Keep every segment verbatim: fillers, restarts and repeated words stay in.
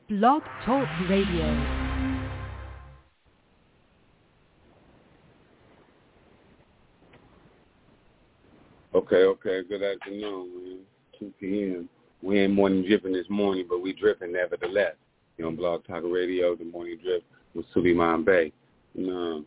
Blog Talk Radio. Okay, okay. Good afternoon, man. two p.m. We ain't morning dripping this morning, but we dripping nevertheless. You know, Blog Talk Radio, the morning drip with Suleiman Bey. And, um,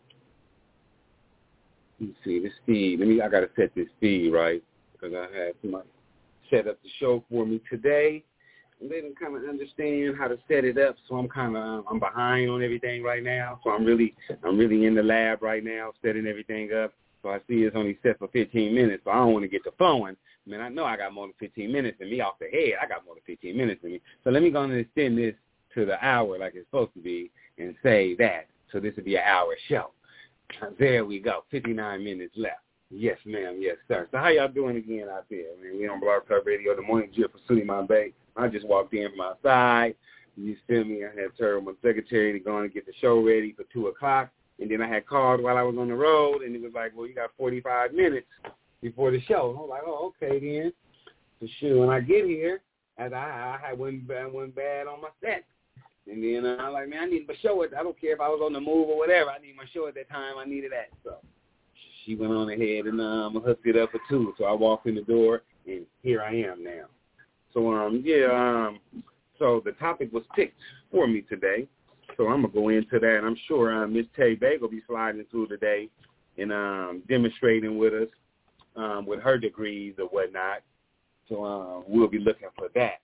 let me see this feed. Let me. I gotta set this feed right because I had somebody set up the show for me today. And they didn't kind of understand how to set it up, so I'm kind of I'm behind on everything right now. So I'm really I'm really in the lab right now, setting everything up. So I see it's only set for fifteen minutes, so I don't want to get to flowing. Man, I know I got more than fifteen minutes in me off the head. I got more than fifteen minutes in me. So let me go and extend this to the hour like it's supposed to be and say that. So this will be an hour show. There we go. fifty-nine minutes left. Yes, ma'am. Yes, sir. So how y'all doing again out there? Man, we on Blog Talk Radio, the morning drip for Suleiman Bey. I just walked in from outside. You feel me? I had told my secretary to go and get the show ready for two o'clock. And then I had called while I was on the road, and it was like, well, you got forty-five minutes before the show. I was like, oh, okay, then. So, shoot, when I get here, as I, I went, went bad on my set. And then uh, I'm like, man, I need my show. At, I don't care if I was on the move or whatever. I need my show at that time. I needed that. So she went on ahead and um, hooked it up for two. So I walked in the door, and here I am now. So, um, yeah, um, so the topic was picked for me today. So I'm going to go into that. I'm sure uh, Miss Tay Bay will be sliding through today and um, demonstrating with us um, with her degrees or whatnot. So uh, we'll be looking for that.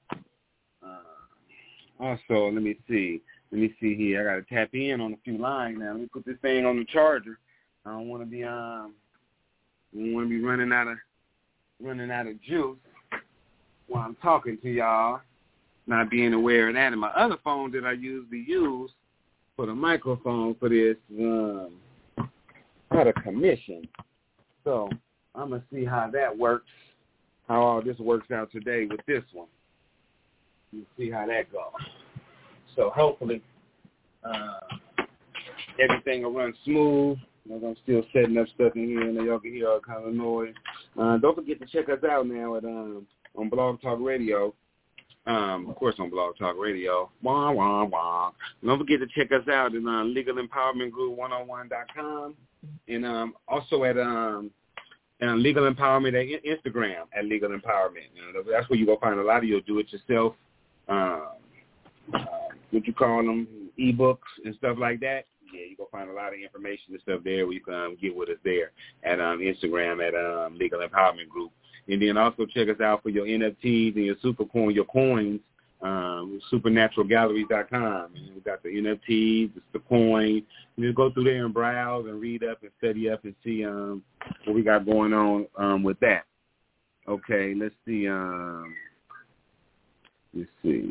Uh, also, let me see. Let me see here. I got to tap in on a few lines now. Let me put this thing on the charger. I don't want to be um, I don't want to be running out of running out of juice while I'm talking to y'all. Not being aware of that. And my other phone that I usually use for the microphone for this um, had a commission. So I'm going to see how that works, how all this works out today with this one. You see how that goes. So hopefully uh, everything will run smooth. I'm still setting up stuff in here, and y'all can hear all kind of noise. Uh, don't forget to check us out now at um, on Blog Talk Radio. Um, of course, on Blog Talk Radio. Wah, wah, wah. Don't forget to check us out at uh, Legal Empowerment Group one oh one dot com and um, also at um, uh, Legal Empowerment at Instagram at Legal Empowerment. You know, that's where you go find a lot of your do-it-yourself, um, uh, what you call them, ebooks and stuff like that. Yeah, you go find a lot of information and stuff there where you can um, get with us there at um, Instagram at um, Legal Empowerment Group. And then also check us out for your N F Ts and your super coin, your coins, um, supernatural galleries dot com. And we got the N F Ts, the coin. You just go through there and browse and read up and study up and see um, what we got going on um, with that. Okay, let's see. Um, let's see.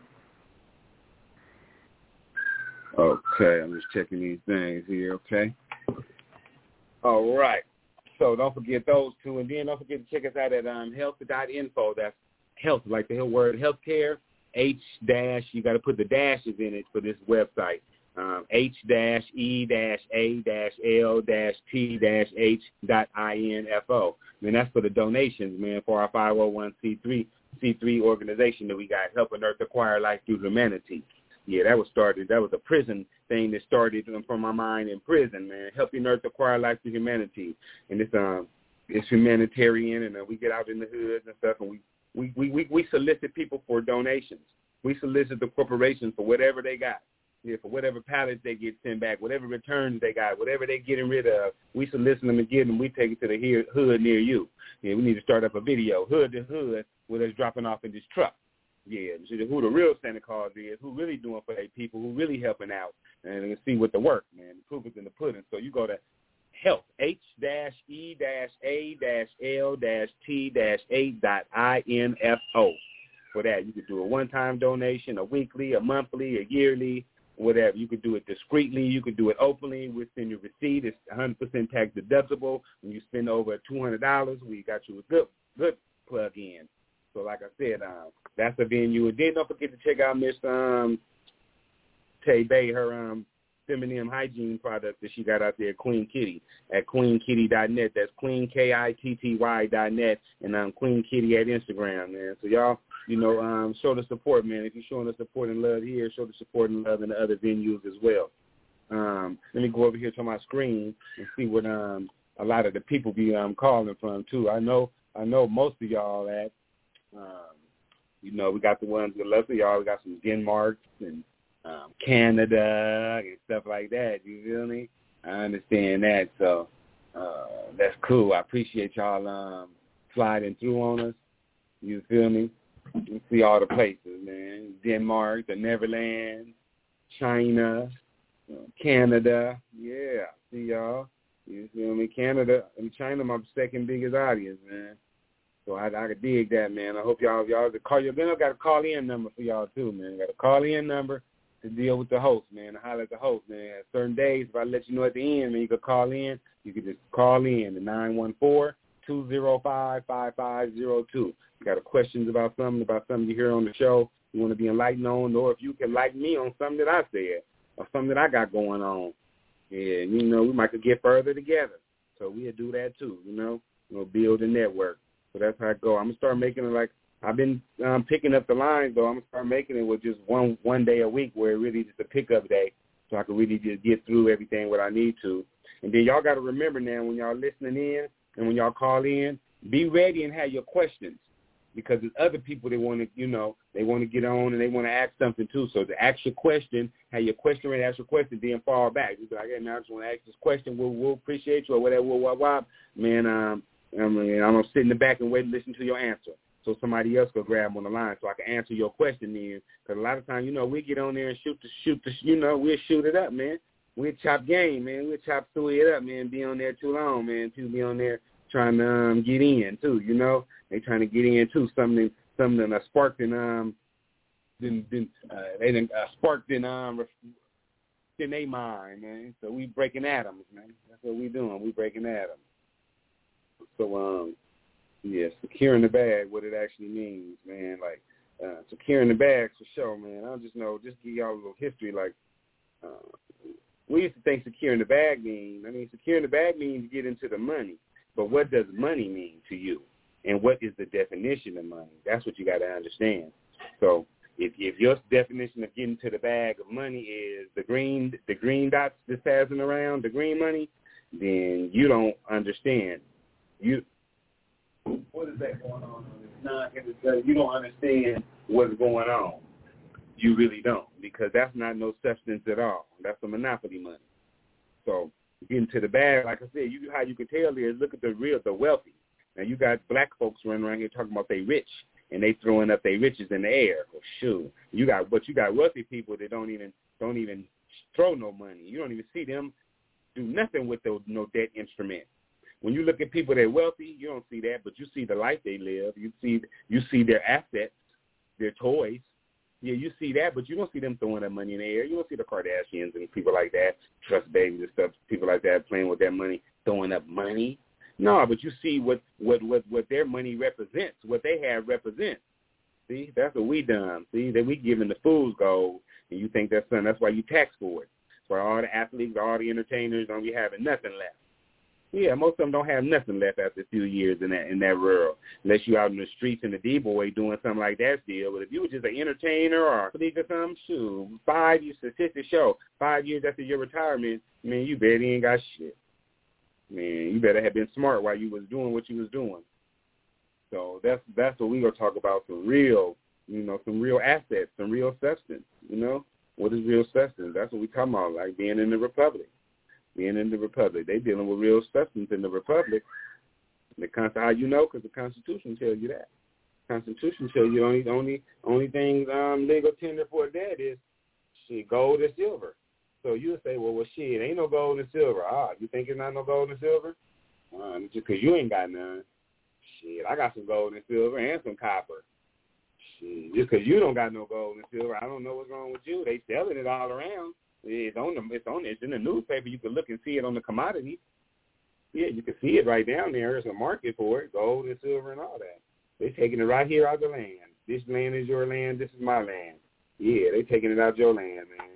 Okay, I'm just checking these things here, okay? All right. So don't forget those two. And then don't forget to check us out at um, health dot info. That's health, like the word healthcare. H dash, you got to put the dashes in it for this website. Um, H dash E dash A dash L dash T dash H dot I N F O. And that's for the donations, man, for our five oh one c three c three organization that we got, helping Earth acquire life through humanity. Yeah, that was started. That was a prison thing that started from my mind in prison, man. Helping Earth acquire life through humanity, and it's um, it's humanitarian, and uh, we get out in the hoods and stuff, and we we, we we we solicit people for donations. We solicit the corporations for whatever they got, yeah, for whatever pallets they get sent back, whatever returns they got, whatever they're getting rid of. We solicit them and get them. We take it to the hood near you. Yeah, we need to start up a video, hood to hood, with us dropping off in this truck. Yeah, who the real Santa Claus is, who really doing for their people, who really helping out, and see what the work, man. The proof is in the pudding. So you go to health, H dash E dash A dash L dash T dash eight dot I N F O. For that, you could do a one-time donation, a weekly, a monthly, a yearly, whatever. You could do it discreetly. You could do it openly. We'll send you a receipt. It's one hundred percent tax deductible. When you spend over two hundred dollars, we got you a good, good plug-in. So like I said, um, that's a venue. And then don't forget to check out Miss um, Tay Bay, her um, feminine hygiene products that she got out there, Queen Kitty, at queen kitty dot net. That's Queen, K I T T Y dot net, and um, Queen Kitty at Instagram, man. So y'all, you know, um, show the support, man. If you're showing the support and love here, show the support and love in the other venues as well. Um, let me go over here to my screen and see what um, a lot of the people be um, calling from, too. I know I know most of y'all at, um, you know, we got the ones that love y'all. We got some Denmark and Um, Canada and stuff like that. You feel me? I understand that. So uh, that's cool. I appreciate y'all um, sliding through on us. You feel me? You see all the places, man. Denmark, the Netherlands, China, uh, Canada. Yeah, see y'all. You feel me? Canada and China, my second biggest audience, man. So I, I could dig that, man. I hope y'all y'all call your then I got a call in number for y'all too, man. Got a call in number to deal with the host, man, to holler at the host, man. At certain days, if I let you know at the end, man, you could call in. You could just call in to nine one four, two zero five, five five zero two. You got a questions about something, about something you hear on the show, you want to be enlightened on, or if you can like me on something that I said or something that I got going on. Yeah, you know, we might could get further together. So we'll do that too, you know, you know, build a network. So that's how I go. I'm going to start making it like, I've been um, picking up the lines, though. I'm going to start making it with just one one day a week where it really just a pickup day so I can really just get through everything what I need to. And then y'all got to remember now when y'all listening in and when y'all call in, be ready and have your questions because there's other people that want to, you know, they want to get on and they want to ask something too. So to ask your question, have your question ready, ask your question, then fall back. You be like, hey, man, I just want to ask this question. We'll, we'll appreciate you or whatever, whoa, whoa, whoa. Man, um, I mean, I'm going to sit in the back and wait and listen to your answer. So somebody else could grab on the line so I can answer your question then. Because a lot of times, you know, we get on there and shoot the, shoot the, you know, we'll shoot it up, man. We'll chop game, man. We'll chop suey it up, man. Be on there too long, man. People be on there trying to um, get in, too, you know. They trying to get in, too. Something something that sparked in, um, then, then, uh, they done, uh, sparked in, um, in their mind, man. So we breaking atoms, man. That's what we doing. We breaking atoms. So, um, yeah, securing the bag, what it actually means, man. Like, uh, securing the bags for sure, man. I just know, just give y'all a little history. Like, uh, we used to think securing the bag means, I mean, securing the bag means get into the money. But what does money mean to you? And what is the definition of money? That's what you got to understand. So if if your definition of getting to the bag of money is the green the green dots that's passing around, the green money, then you don't understand. You What is that going on? It's not, it's, you don't understand what's going on. You really don't, because that's not no substance at all. That's the monopoly money. So getting to the bag, like I said, you how you can tell is look at the real, the wealthy. Now you got black folks running around here talking about they rich, and they throwing up their riches in the air. Well, shoot, you got, but you got wealthy people that don't even don't even throw no money. You don't even see them do nothing with those no debt instrument. When you look at people that are wealthy, you don't see that, but you see the life they live. You see you see their assets, their toys. Yeah, you see that, but you don't see them throwing that money in the air. You don't see the Kardashians and people like that, trust babies and stuff, people like that playing with that money, throwing up money. No, but you see what, what, what, what their money represents, what they have represents. See, that's what we done. See, that we giving the fools gold, and you think that's something. That's why you tax for it. That's why all the athletes, all the entertainers don't be having nothing left. Yeah, most of them don't have nothing left after a few years in that in that world, unless you out in the streets in the D-boy doing something like that still. But if you were just an entertainer or a athlete or something, shoot, five years, statistics show, five years after your retirement, man, you barely ain't got shit. Man, you better have been smart while you was doing what you was doing. So that's that's what we gonna talk about, some real, you know, some real assets, some real substance, you know. What is real substance? That's what we talking about, like being in the Republic. Being in the Republic. They dealing with real substance in the Republic. The Constitution, how you know? Because the Constitution tells you that. The Constitution tells you only only only thing um, legal tender for that is shit, gold and silver. So you'll say, well, well, shit, ain't no gold and silver. Ah, you think it's not no gold and silver? Uh, just because you ain't got none. Shit, I got some gold and silver and some copper. Shit, just because you don't got no gold and silver, I don't know what's wrong with you. They selling it all around. It's on the, it's on, it's in the newspaper. You can look and see it on the commodities. Yeah, you can see it right down there. There's a market for it, gold and silver and all that. They're taking it right here out the land. This land is your land. This is my land. Yeah, they're taking it out your land, man.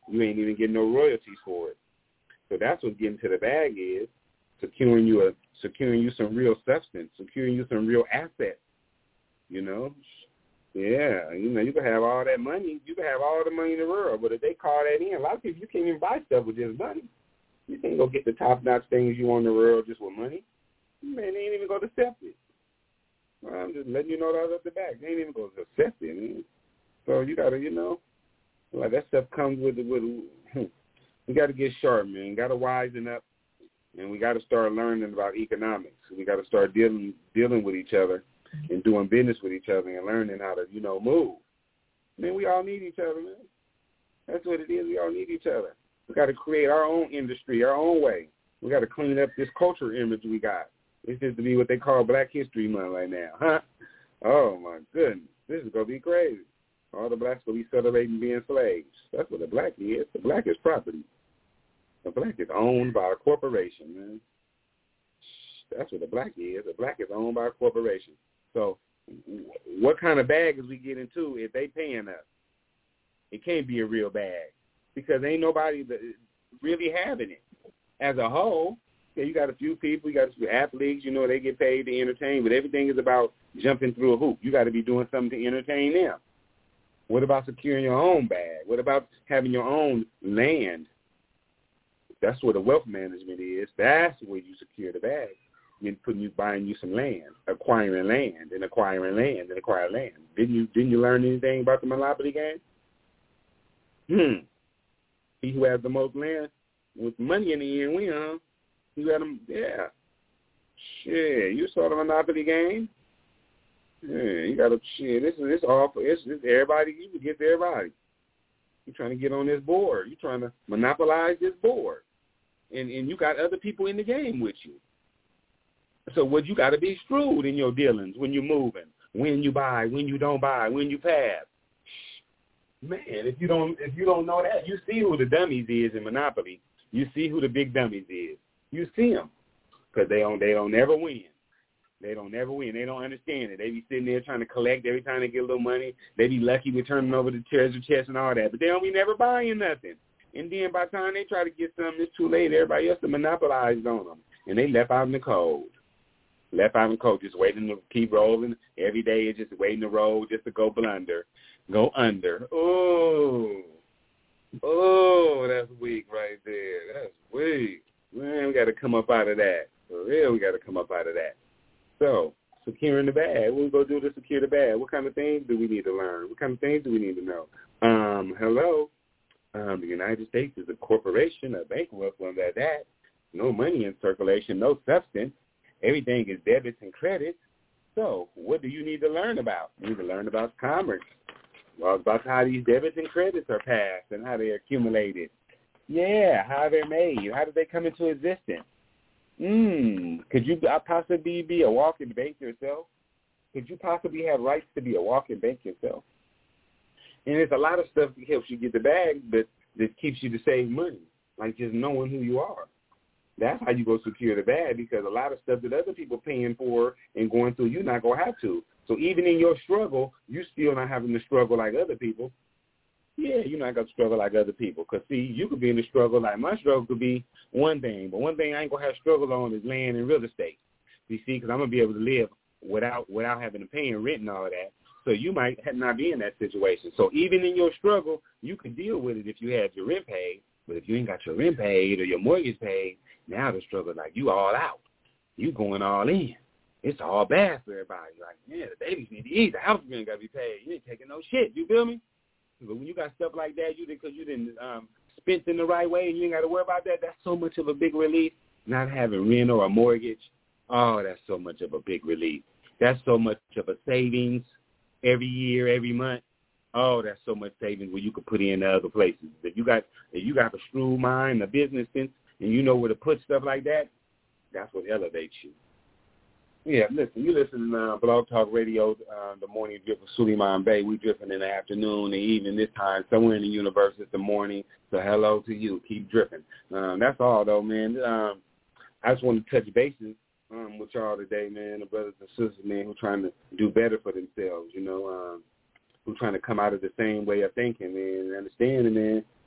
You ain't even getting no royalties for it. So that's what getting to the bag is, securing you a securing you some real substance, securing you some real assets. You know, yeah, you know, you can have all that money, you can have all the money in the world, but if they call that in, a lot of people, you can't even buy stuff with just money. You can't go get the top-notch things you want in the world just with money. Man, they ain't even going to accept it. Well, I'm just letting you know that off the back. They ain't even going to accept it, man. So you got to, you know, like that stuff comes with, with we got to get sharp, man. Got to wisen up, and we got to start learning about economics. We got to start dealing dealing with each other and doing business with each other and learning how to, you know, move. Man, we all need each other, man. That's what it is. We all need each other. We got to create our own industry, our own way. We got to clean up this culture image we got. This is to be what they call Black History Month right now, huh? Oh, my goodness. This is going to be crazy. All the blacks will be celebrating being slaves. That's what a black is. The black is property. The black is owned by a corporation, man. That's what a black is. A black is owned by a corporation. So what kind of bag is we get into if they paying us? It can't be a real bag because ain't nobody that really having it. As a whole, yeah, you got a few people, you got a few athletes, you know, they get paid to entertain, but everything is about jumping through a hoop. You got to be doing something to entertain them. What about securing your own bag? What about having your own land? That's what the wealth management is. That's where you secure the bag. You're putting you buying you some land, acquiring land, and acquiring land, and acquiring land. Didn't you didn't you learn anything about the Monopoly game? Hmm. He who has the most land with money in the end win, huh? You got them, yeah. Shit, you saw the Monopoly game? Yeah, you got to, shit, this is this all for, it's, it's everybody, you can get to everybody. You're trying to get on this board. You're trying to monopolize this board. And and you got other people in the game with you. So what you got to be shrewd in your dealings when you're moving, when you buy, when you don't buy, when you pass. Man, if you don't if you don't know that, you see who the dummies is in Monopoly. You see who the big dummies is. You see them because they don't they don't never win. They don't never win. They don't understand it. They be sitting there trying to collect every time they get a little money. They be lucky with turning over the treasure chest and all that, but they don't be never buying nothing. And then by the time they try to get something, it's too late. Everybody else to monopolize on them, and they left out in the cold. Left out in the cold, just waiting to keep rolling. Every day is just waiting to roll just to go blunder, go under. Oh, oh, that's weak right there. That's weak. Man, we got to come up out of that. For real, we got to come up out of that. So, securing the bag. What we go do to secure the bag? What kind of things do we need to learn? What kind of things do we need to know? Um, hello. Um, the United States is a corporation, a bank with one that that. No money in circulation, no substance. Everything is debits and credits. So, what do you need to learn about? You need to learn about commerce. Well, about how these debits and credits are passed and how they're accumulated. Yeah, how they're made. How did they come into existence? Hmm, could you possibly be a walking bank yourself? Could you possibly have rights to be a walking bank yourself? And there's a lot of stuff that helps you get the bag, but that keeps you to save money, like just knowing who you are. That's how you go secure the bag, because a lot of stuff that other people paying for and going through, you're not going to have to. So even in your struggle, you're still not having to struggle like other people. Yeah, you're not going to struggle like other people. Because, see, you could be in the struggle like my struggle could be one thing. But one thing I ain't going to have struggle on is land and real estate. You see, because I'm going to be able to live without without having to pay and rent and all of that. So you might not be in that situation. So even in your struggle, you can deal with it if you have your rent paid. But if you ain't got your rent paid or your mortgage paid, now the struggle like you all out. You going all in. It's all bad for everybody. Like, yeah, the babies need to eat. The house rent got to be paid. You ain't taking no shit. You feel me? But when you got stuff like that, you because you didn't um, spend in the right way and you ain't got to worry about that, that's so much of a big relief. Not having rent or a mortgage, oh, that's so much of a big relief. That's so much of a savings every year, every month. Oh, that's so much savings where you could put in other places. If you got if you got a shrewd mind, a business sense, and you know where to put stuff like that, that's what elevates you. Yeah, listen, you listen to uh, Blog Talk Radio, uh, the morning drip with Suleiman Bey. We dripping in the afternoon, the evening, this time, somewhere in the universe, it's the morning. So hello to you. Keep dripping. Um, that's all, though, man. Um, I just want to touch bases um, with y'all today, man, the brothers and sisters, man, who are trying to do better for themselves, you know, um, who are trying to come out of the same way of thinking, man, and understanding, man,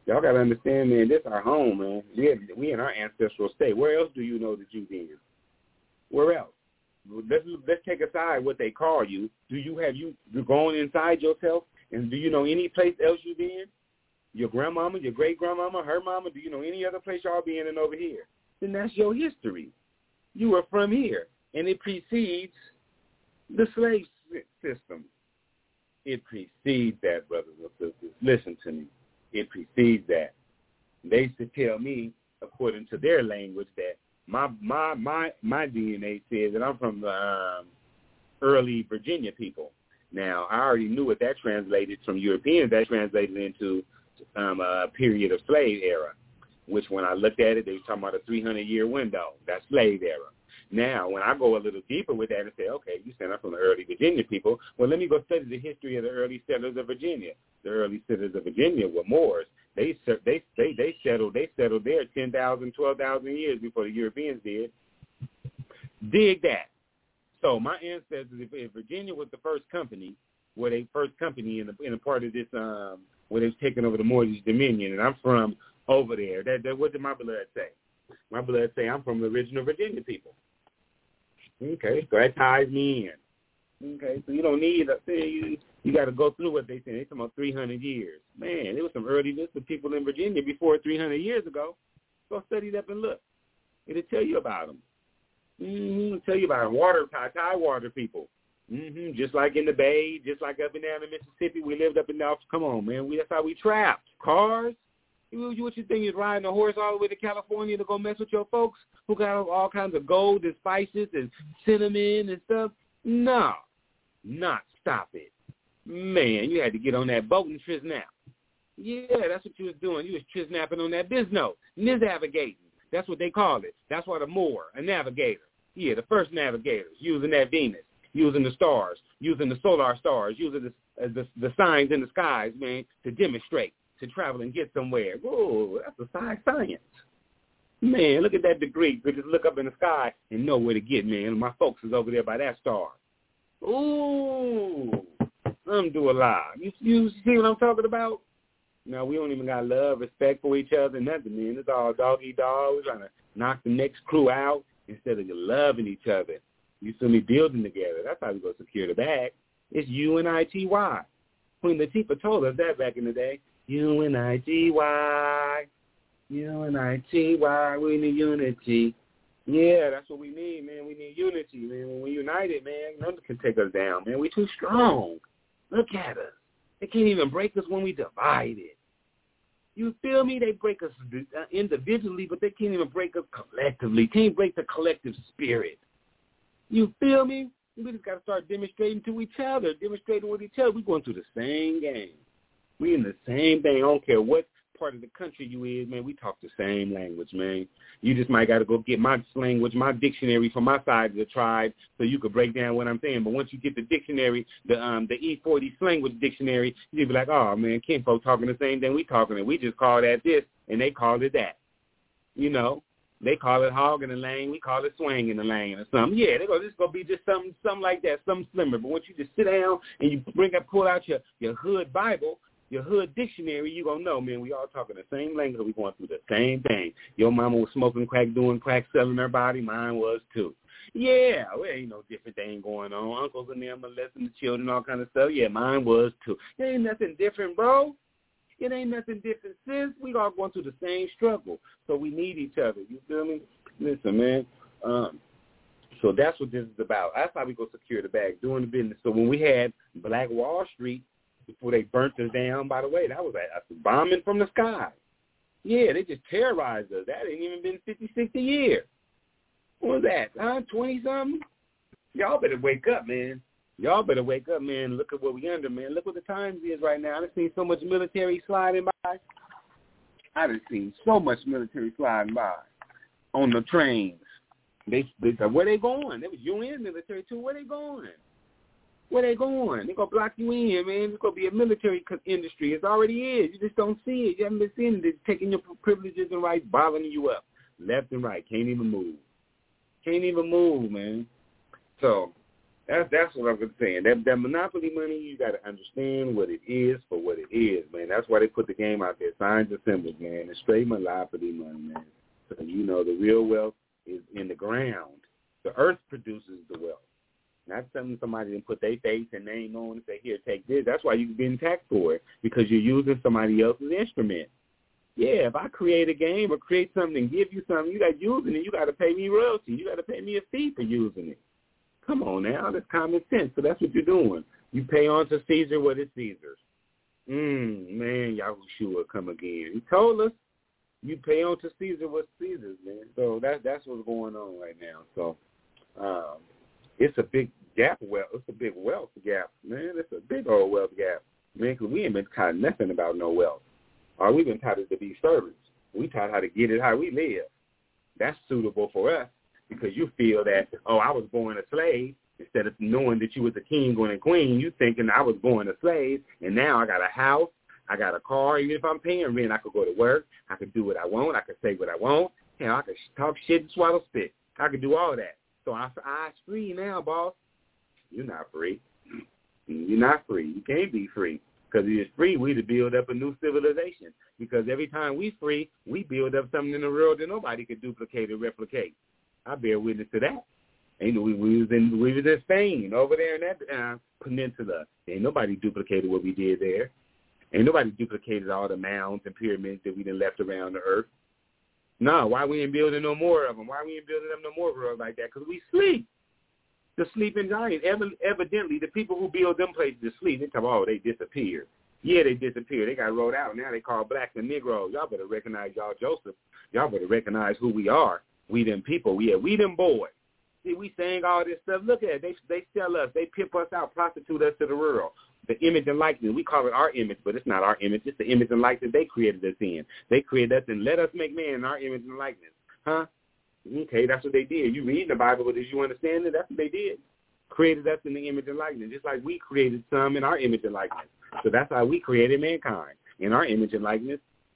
Y'all got to understand, man, this our home, man. We, we in our ancestral state. Where else do you know that you've been? Where else? Let's, let's take aside what they call you. Do you have you gone inside yourself? And do you know any place else you've been? Your grandmama, your great-grandmama, her mama, do you know any other place y'all been in over here? Then that's your history. You were from here, and it precedes the slave system. It precedes that, brothers and sisters. Listen to me. It precedes that. They used to tell me, according to their language, that my my my my D N A says that I'm from the um, early Virginia people. Now, I already knew what that translated from Europeans. That translated into um, a period of slave era, which when I looked at it, they were talking about a three hundred year window. That's slave era. Now, when I go a little deeper with that and say, okay, you said I'm from the early Virginia people, well, let me go study the history of the early settlers of Virginia. The early settlers of Virginia were Moors. They they they they settled they settled there ten thousand, twelve thousand years before the Europeans did. Dig that. So my ancestors, if, if Virginia was the first company, where they first company in the in a part of this um where they've taken over the Moorish Dominion, and I'm from over there. That, that what did my blood say? My blood say I'm from the original Virginia people. Okay, so that ties me in. Okay, so you don't need a you you got to go through what they say. They talking about three hundred years. Man, there was some early list of people in Virginia before three hundred years ago. Go study it up and look. It'll tell you about them. Mm-hmm. It'll tell you about them. Water, tie water people. Mm-hmm. Just like in the Bay, just like up and down in Mississippi, we lived up and down. Come on, man. We, that's how we trapped. Cars. You, what you think is riding a horse all the way to California to go mess with your folks who got all kinds of gold and spices and cinnamon and stuff? No. Not. Stop it. Man, you had to get on that boat and trisnap. Yeah, that's what you was doing. You was trisnapping on that biznote. Navgating. That's what they call it. That's why the Moor, a navigator. Yeah, the first navigators using that Venus, using the stars, using the solar stars, using the, uh, the, the signs in the skies, man, to demonstrate, to travel and get somewhere. Whoa, that's a science. Man, look at that degree. You just look up in the sky and know where to get, man. My folks is over there by that star. Ooh, alhamdulillah. You, you see what I'm talking about? No, we don't even got love, respect for each other, nothing, man. It's all dog-eat-dog. We're trying to knock the next crew out instead of loving each other. You see me building together. That's how we go secure the bag. It's U N I T Y. Queen Latifah told us that back in the day. U N I T Y. U N I T Y. We need unity. Yeah, that's what we need, man. We need unity, man. When we're united, man, nothing can take us down, man. We're too strong. Look at us. They can't even break us when we divided. You feel me? They break us individually, but they can't even break us collectively. Can't break the collective spirit. You feel me? We just got to start demonstrating to each other, demonstrating with each other. We're going through the same game. We in the same thing. I don't care what part of the country you is, man. We talk the same language, man. You just might got to go get my language, my dictionary from my side of the tribe so you could break down what I'm saying. But once you get the dictionary, the um the E forty language dictionary, you'll be like, oh, man, kinfolk talking the same thing we talking, and we just call that this, and they call it that. You know, they call it hog in the lane, we call it swang in the lane or something. Yeah, they're going to go be just something, something like that, something slimmer. But once you just sit down and you bring up, pull out your, your hood Bible, your hood dictionary, you going to know, man, we all talking the same language. We going through the same thing. Your mama was smoking crack, doing crack, selling her body. Mine was too. Yeah, well, ain't no different thing going on. Uncles and them molesting the children, all kind of stuff. Yeah, mine was too. It ain't nothing different, bro. It ain't nothing different, sis. We all going through the same struggle. So we need each other. You feel me? Listen, man. Um, so that's what this is about. That's how we go secure the bag, doing the business. So when we had Black Wall Street, before they burnt us down, by the way, that was a, a bombing from the sky. Yeah, they just terrorized us. That ain't even been fifty, sixty years. What was that, huh, twenty-something? Y'all better wake up, man. Y'all better wake up, man. Look at what we under, man. Look what the times is right now. I've seen so much military sliding by. I've seen so much military sliding by on the trains. They, they said, where they going? They was U N military, too. Where they going? Where they going? They're going to block you in, man. It's going to be a military industry. It already is. You just don't see it. You haven't been seeing it. It's taking your privileges and rights, bottling you up left and right. Can't even move. Can't even move, man. So That's that's what I'm saying. That that monopoly money, you got to understand what it is for what it is, man. That's why they put the game out there, signs and symbols, man. It's straight monopoly money, man. So you know the real wealth is in the ground. The earth produces the wealth. Not something somebody didn't put their face and name on and say, here, take this. That's why you're being taxed for it, because you're using somebody else's instrument. Yeah, if I create a game or create something and give you something, you got using it, you got to pay me royalty. You got to pay me a fee for using it. Come on now, that's common sense. So that's what you're doing. You pay on to Caesar what is Caesar's. Mm, man, Yahushua come again. He told us you pay on to Caesar what's Caesar's, man. So that, that's what's going on right now. So um, it's a big gap. Well, it's a big wealth gap, man. It's a big old wealth gap, man, because we ain't been taught nothing about no wealth. Or we've been taught to be servants. We taught how to get it how we live. That's suitable for us. Because you feel that, oh, I was born a slave, instead of knowing that you was a king or a queen, you thinking I was born a slave, and now I got a house, I got a car. Even if I'm paying rent, I could go to work, I could do what I want, I could say what I want, hell, I could talk shit and swallow spit. I could do all that. So I, I'm free now, boss. You're not free. You're not free. You can't be free. Because if it's free, we to build up a new civilization. Because every time we free, we build up something in the world that nobody could duplicate or replicate. I bear witness to that. Ain't we, we was in we was in Spain over there in that uh, peninsula. Ain't nobody duplicated what we did there. Ain't nobody duplicated all the mounds and pyramids that we done left around the earth. No, why we ain't building no more of them? Why we ain't building them no more world like that? Because we sleep. The sleeping giant. Ev- evidently, the people who build them places to sleep, they talk, oh, they disappeared. Yeah, they disappeared. They got rolled out. Now they call blacks and Negroes. Y'all better recognize y'all Joseph. Y'all better recognize who we are. We them people. Yeah, we them boys. See, we saying all this stuff. Look at it. They they sell us. They pimp us out, prostitute us to the world. The image and likeness. We call it our image, but it's not our image. It's the image and likeness they created us in. They created us and let us make man in our image and likeness. Huh? Okay, that's what they did. You read the Bible, but as you understand it, that's what they did. Created us in the image and likeness, just like we created some in our image and likeness. So that's how we created mankind, in our image and likeness.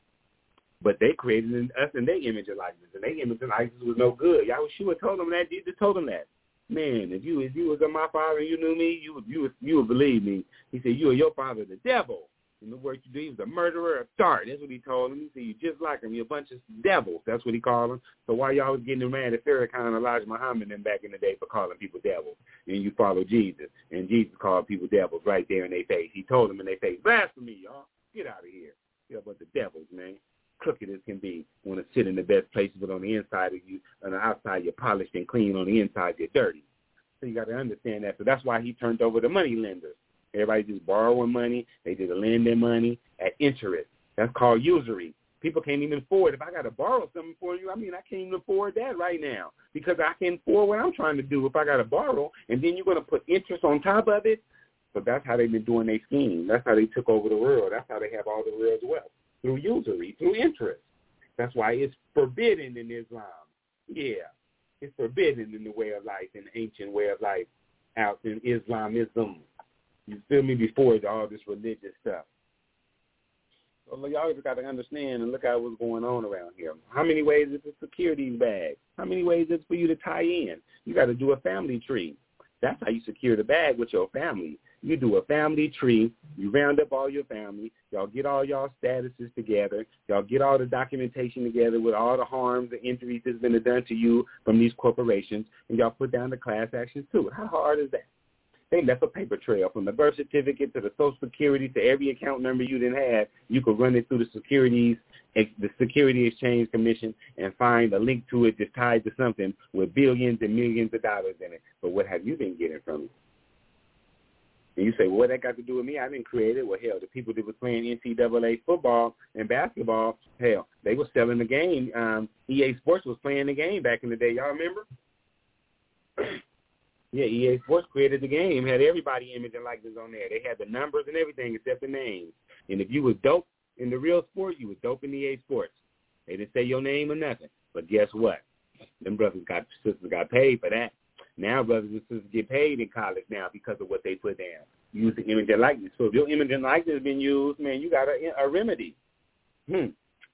But they created us in their image and likeness, and their image and likeness was no good. Yahushua told them that. Jesus told them that. Man, if you if you was my father and you knew me, you would you would you would believe me. He said, you are your father, the devil. And the work you do, he was a murderer, a dart. That's what he told him. He said, you just like him. You're a bunch of devils. That's what he called them. So why y'all was getting mad at Farrakhan and Elijah Muhammad and back in the day for calling people devils? And you follow Jesus. And Jesus called people devils right there in their face. He told them in their face, blasphemy, y'all. Get out of here. You're a bunch of devils, man. Crooked as can be. Want to sit in the best places, but on the inside of you, on the outside, you're polished and clean. On the inside, you're dirty. So you got to understand that. So that's why he turned over the money lenders. Everybody just borrowing money. They just lend their money at interest. That's called usury. People can't even afford. If I got to borrow something for you, I mean, I can't even afford that right now because I can't afford what I'm trying to do if I got to borrow, and then you're going to put interest on top of it. So that's how they've been doing their scheme. That's how they took over the world. That's how they have all the world's wealth, through usury, through interest. That's why it's forbidden in Islam. Yeah, it's forbidden in the way of life, in the ancient way of life out in Islamism. You feel me? Before all this religious stuff. So y'all just got to understand and look at what's going on around here. How many ways is to secure these bags? How many ways is for you to tie in? You got to do a family tree. That's how you secure the bag with your family. You do a family tree. You round up all your family. Y'all get all y'all statuses together. Y'all get all the documentation together with all the harms and injuries that's been done to you from these corporations, and y'all put down the class actions too. How hard is that? They left a paper trail from the birth certificate to the Social Security to every account number you didn't have. You could run it through the securities, the Security Exchange Commission, and find a link to it that's tied to something with billions and millions of dollars in it. But what have you been getting from it? And you say, well, what that got to do with me? I didn't create it. Well, hell, the people that were playing N C double A football and basketball, hell, they were selling the game. Um, E A Sports was playing the game back in the day. Y'all remember? Yeah, E A Sports created the game, had everybody image and likeness on there. They had the numbers and everything except the names. And if you was dope in the real sport, you was dope in E A Sports. They didn't say your name or nothing. But guess what? Them brothers got sisters got paid for that. Now brothers and sisters get paid in college now because of what they put down. Use the image and likeness. So if your image and likeness has been used, man, you got a, a remedy. Hmm.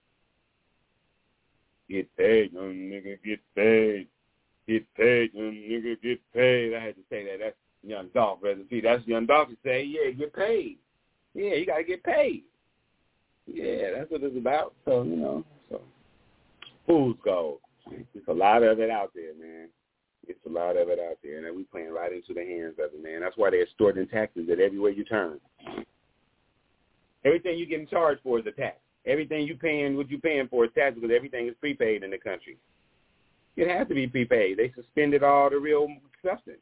Get paid, young nigga, get paid. Get paid, young nigga, get paid. I had to say that. That's Young Dolph, brother. See, that's Young Dolph to say, yeah, get paid. Yeah, you got to get paid. Yeah, that's what it's about. So, you know, so fool's gold. There's a lot of it out there, man. It's a lot of it out there, and we playing right into the hands of it, man. That's why they're extorting taxes at everywhere you turn. Everything you're getting charged for is a tax. Everything you paying, what you paying for is tax because everything is prepaid in the country. It has to be prepaid. They suspended all the real substance.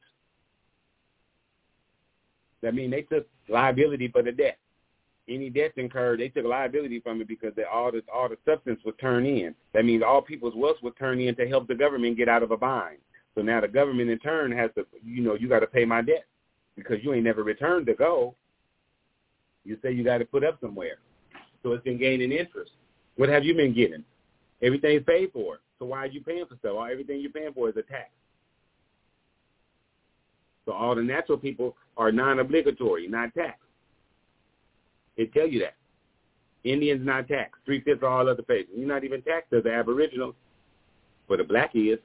That means they took liability for the debt. Any debts incurred, they took liability from it because they, all the all the substance was turned in. That means all people's wealth was turned in to help the government get out of a bind. So now the government in turn has to, you know, you got to pay my debt because you ain't never returned the gold. You say you got to put up somewhere. So it's been gaining interest. What have you been getting? Everything's paid for. So why are you paying for stuff? All everything you're paying for is a tax. So all the natural people are non-obligatory, not taxed. It tell you that. Indians not taxed. Three-fifths of all other faces. You're not even taxed as an Aboriginal, but a black is.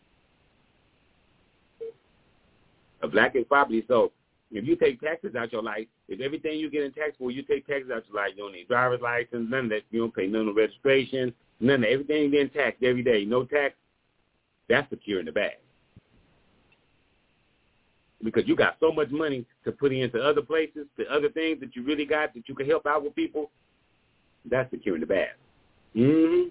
A black is property. So if you take taxes out your life, if everything you get in tax for, you take taxes out your life, you don't need driver's license, none of that. You don't pay none of registration, none of that. Everything getting taxed every day. No tax, that's securing the bag. Because you got so much money to put into other places, to other things that you really got that you can help out with people, that's securing the bag. Mm-hmm.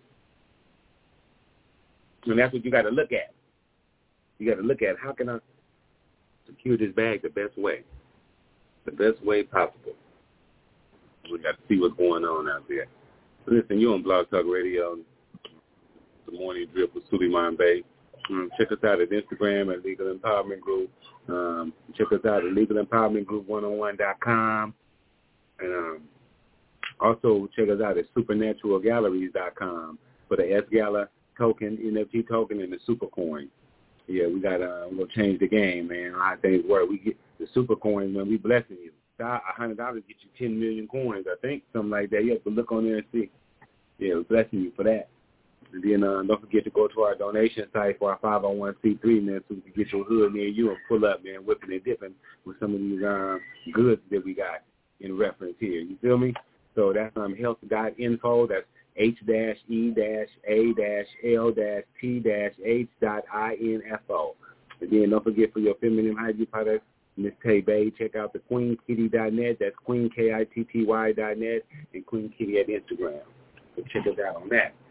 And that's what you got to look at. You got to look at how can I secure this bag the best way, the best way possible. We got to see what's going on out there. Listen, you're on Blog Talk Radio, the Morning Drip with Suleiman Bey. Um, check us out at Instagram at Legal Empowerment Group. Um, check us out at Legal Empowerment Group one oh one dot com. And um, also check us out at Supernatural Galleries dot com for the S-Gala token, N F T token, and the Super Coin. Yeah, we got uh, we're gonna change the game, man. How things work. We get the Super Coins when we blessing you. A hundred dollars get you ten million coins, I think, something like that. You have to look on there and see. Yeah, we're blessing you for that. And then uh, don't forget to go to our donation site for our five oh one c three, man, so we can get your hood near you and pull up, man, whipping and dipping with some of these uh, goods that we got in reference here. You feel me? So that's um, health dot info. That's H E A L T H dot info. Again, don't forget for your feminine hygiene products, Miss Tay Bay, check out the queen kitty dot net. That's queen kitty dot net and Queen Kitty at Instagram. So check us out on that.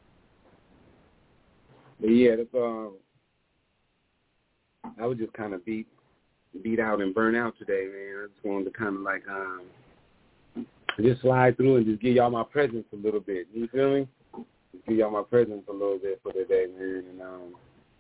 But yeah, that's um. I was just kind of beat, beat out and burnt out today, man. I just wanted to kind of like um, just slide through and just give y'all my presence a little bit. You feel me? Just give y'all my presence a little bit for the day, man. And um,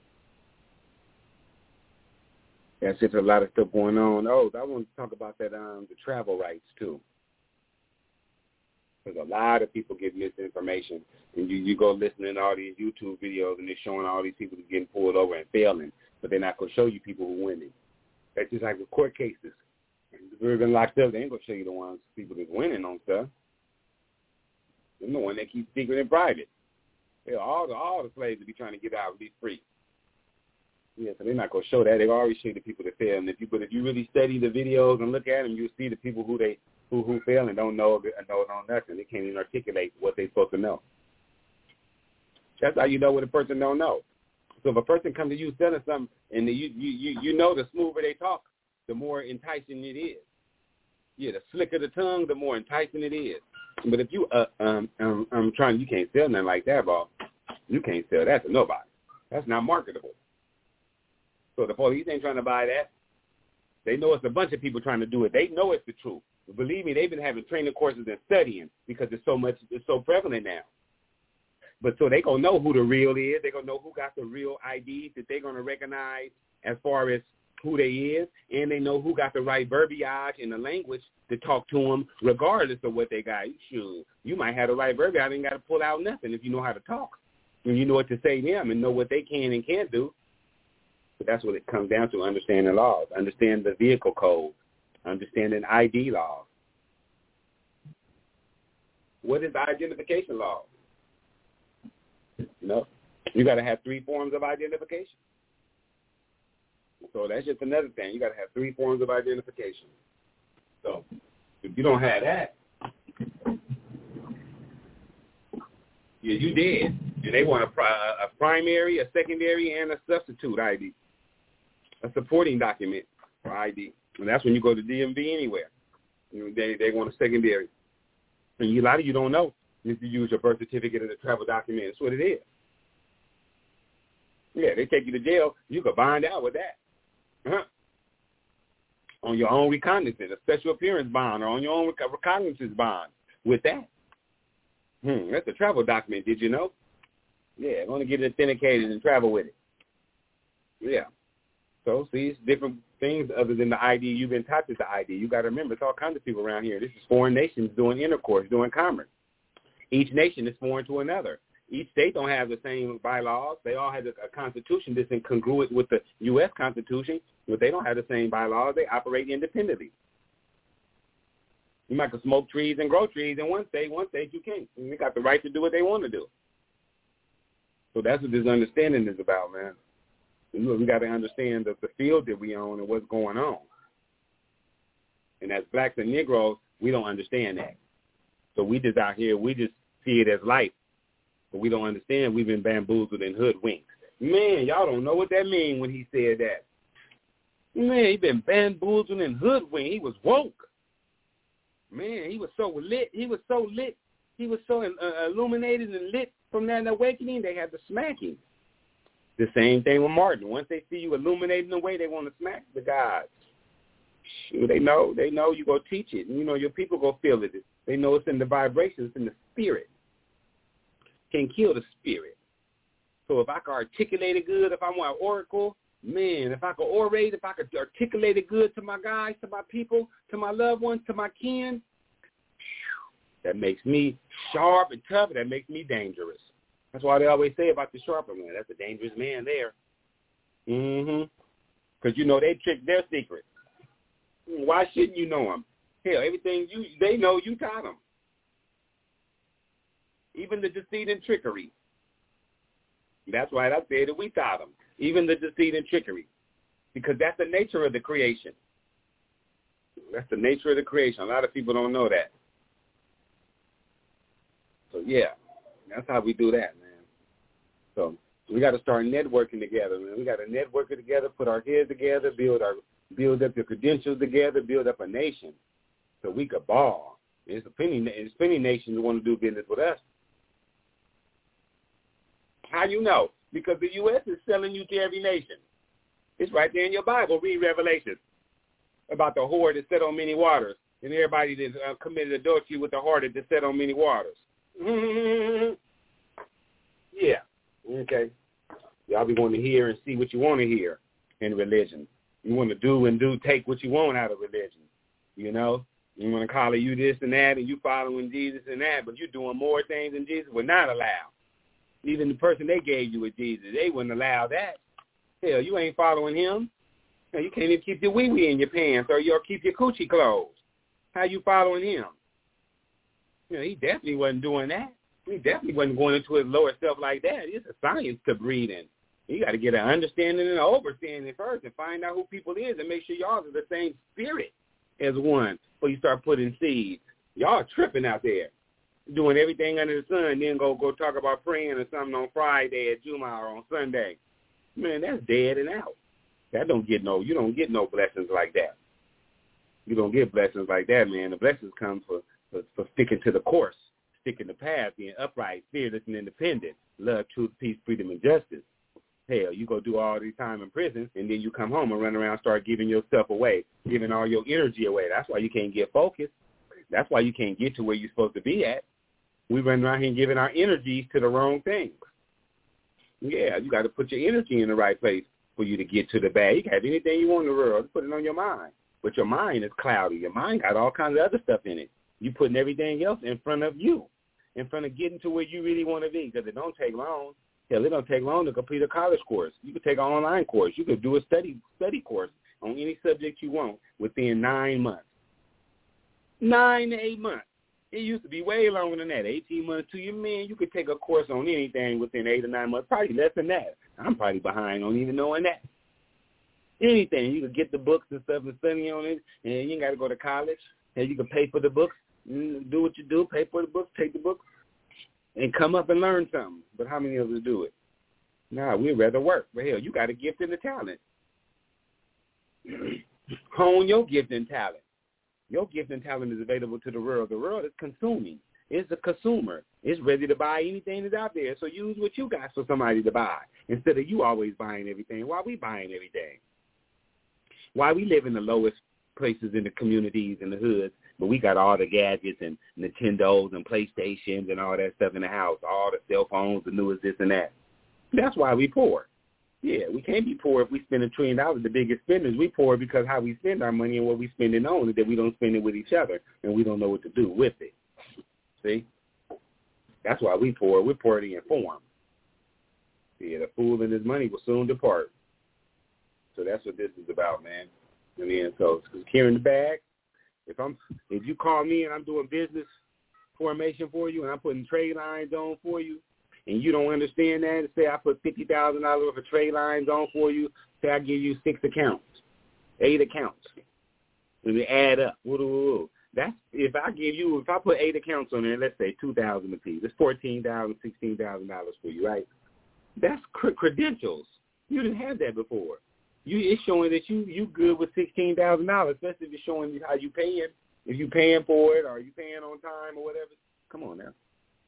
that's just a lot of stuff going on. Oh, I want to talk about that um, the travel rights too. Because a lot of people give misinformation, and you, you go listening to all these YouTube videos, and they're showing all these people getting pulled over and failing, but they're not going to show you people who winning. That's just like with court cases. If they're been locked up, they ain't going to show you the ones people that's winning on stuff. They're the one that keeps secret and private. They're all the all the slaves that be trying to get out and be free. Yeah, so they're not going to show that. They already show the people that fail. And if you but if you really study the videos and look at them, you'll see the people who they who who fail and don't know know know nothing. They can't even articulate what they're supposed to know. That's how you know what a person don't know. So if a person comes to you selling something and you you you, you know the smoother they talk, the more enticing it is. Yeah, the slicker the tongue, the more enticing it is. But if you uh um um I'm trying, you can't sell nothing like that, boss. You can't sell that to nobody. That's not marketable. So the police ain't trying to buy that. They know it's a bunch of people trying to do it. They know it's the truth. But believe me, they've been having training courses and studying because it's so much, it's so prevalent now. But so they gonna know who the real is. They gonna know who got the real I Ds that they're gonna recognize as far as who they is, and they know who got the right verbiage and the language to talk to them, regardless of what they got. Shoot, you might have the right verbiage. I ain't got to pull out nothing if you know how to talk and you know what to say to them and know what they can and can't do. But that's what it comes down to: understanding laws, understand the vehicle code, understanding I D laws. What is the identification law? You know, you got to have three forms of identification. So that's just another thing. You got to have three forms of identification. So if you don't have that, yeah, you dead. And they want a, pri- a primary, a secondary, and a substitute I D, a supporting document for I D. And that's when you go to D M V anywhere. You know, they they want a secondary. And you, a lot of you don't know if you use your birth certificate as a travel document. That's what it is. Yeah, they take you to jail. You can bind out with that. Uh-huh. On your own recognizance, a special appearance bond, or on your own rec- recognizance bond with that. Hmm, that's a travel document. Did you know? Yeah, going to get it authenticated and travel with it. Yeah. So, see, it's different things other than the I D. You've been taught as the I D. You got to remember, it's all kinds of people around here. This is foreign nations doing intercourse, doing commerce. Each nation is foreign to another. Each state don't have the same bylaws. They all have a, a constitution that's incongruent with the U S Constitution, but they don't have the same bylaws. They operate independently. You might can smoke trees and grow trees in one state. One state you can't. And they got the right to do what they want to do. So that's what this understanding is about, man. We got to understand the, the field that we own and what's going on. And as blacks and Negroes, we don't understand that. So we just out here, we just see it as life. But we don't understand we've been bamboozled and hoodwinked. Man, y'all don't know what that means when he said that. Man, he been bamboozled and hoodwinked. He was woke. Man, he was so lit. He was so lit. He was so uh, illuminated and lit from that awakening, they had to smack him. The same thing with Martin. Once they see you illuminating the way, they want to smack the gods. Shoot, they know. They know you go teach it. And, you know, your people go feel it. They know it's in the vibrations, it's in the spirit. Can't kill the spirit. So if I can articulate it good, if I want an oracle, man, if I could orate, if I could articulate it good to my guys, to my people, to my loved ones, to my kin, that makes me sharp and tough, and that makes me dangerous. That's why they always say about the sharper man, that's a dangerous man there. Mm-hmm. Because, you know, they trick their secrets. Why shouldn't you know them? Hell, everything you they know, you taught them. Even the deceit and trickery. That's why I said that we taught them. Even the deceit and trickery. Because that's the nature of the creation. That's the nature of the creation. A lot of people don't know that. So, yeah, that's how we do that, man. So we got to start networking together, man. We got to network it together, put our heads together, build our build up the credentials together, build up a nation so we could ball. There's plenty, there's plenty nations who want to do business with us. How you know? Because the U S is selling you to every nation. It's right there in your Bible. Read Revelation about the whore that sat on many waters and everybody that uh, committed adultery with the harlot that sat on many waters. Mm-hmm. Yeah. Okay. Y'all be wanting to hear and see what you want to hear in religion. You want to do and do, take what you want out of religion. You know? You want to call you this and that, and you following Jesus and that, but you're doing more things than Jesus would not allow. Even the person they gave you with Jesus, they wouldn't allow that. Hell, you ain't following him. Hell, you can't even keep your wee-wee in your pants or you'll keep your coochie closed. How you following him? You know, he definitely wasn't doing that. He definitely wasn't going into his lower self like that. It's a science to breathing. You got to get an understanding and an overstanding first and find out who people is and make sure y'all are the same spirit as one before you start putting seeds. Y'all tripping out there, doing everything under the sun, then go go talk about praying or something on Friday at Juma or on Sunday. Man, that's dead and out. That don't get no, you don't get no blessings like that. You don't get blessings like that, man. The blessings come for, for, for sticking to the course, sticking the path, being upright, fearless, and independent, love, truth, peace, freedom, and justice. Hell, you go do all this time in prison, and then you come home and run around, start giving yourself away, giving all your energy away. That's why you can't get focused. That's why you can't get to where you're supposed to be at. We run around here and giving our energies to the wrong things. Yeah, you got to put your energy in the right place for you to get to the bag. You can have anything you want in the world, put it on your mind. But your mind is cloudy. Your mind got all kinds of other stuff in it. You putting everything else in front of you, in front of getting to where you really want to be, because it don't take long. Hell, it don't take long to complete a college course. You could take an online course. You could do a study study course on any subject you want within nine months. Nine to eight months. It used to be way longer than that, eighteen months to you. Man, you could take a course on anything within eight or nine months, probably less than that. I'm probably behind on even knowing that. Anything. You can get the books and stuff and study on it, and you ain't got to go to college. And you can pay for the books, do what you do, pay for the books, take the books, and come up and learn something. But how many of us do it? Nah, we'd rather work. But, hell, you got a gift and a talent. Hone your gift and talent. Your gift and talent is available to the world. The world is consuming. It's a consumer. It's ready to buy anything that's out there. So use what you got for somebody to buy instead of you always buying everything. Why we buying everything? Why we live in the lowest places in the communities and the hoods, but we got all the gadgets and Nintendos and PlayStations and all that stuff in the house, all the cell phones, the newest this and that. That's why we poor. Yeah, we can't be poor if we spend a trillion dollars. The biggest spenders, we poor because how we spend our money and what we spend it on, and that we don't spend it with each other, and we don't know what to do with it. See? That's why we poor. We're poorly informed. Yeah, the fool and his money will soon depart. So that's what this is about, man. I mean, so it's carrying the bag. If I'm, if you call me and I'm doing business formation for you and I'm putting trade lines on for you, and you don't understand that, say I put fifty thousand dollars worth of trade lines on for you, say I give you six accounts, eight accounts, and we add up. That's if I give you, if I put eight accounts on there, let's say two thousand dollars apiece, it's fourteen thousand dollars, sixteen thousand dollars for you, right? That's cr- credentials. You didn't have that before. You, it's showing that you you good with sixteen thousand dollars, especially if it's showing you how you paying. If you paying for it or you paying on time or whatever. Come on now.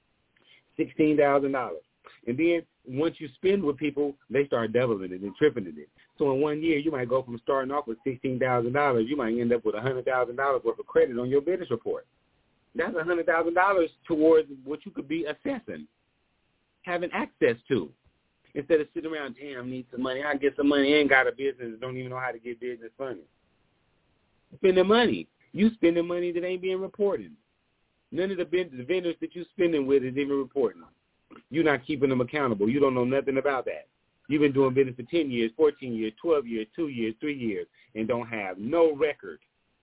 sixteen thousand dollars. And then once you spend with people, they start doubling it and tripling it. So in one year, you might go from starting off with sixteen thousand dollars, you might end up with one hundred thousand dollars worth of credit on your business report. That's one hundred thousand dollars towards what you could be assessing, having access to. Instead of sitting around, damn, need some money. I get some money, ain't got a business, don't even know how to get business funded. Spending money. You spending money that ain't being reported. None of the vendors that you spending with is even reporting. You're not keeping them accountable. You don't know nothing about that. You've been doing business for ten years, fourteen years, twelve years, two years, three years, and don't have no record.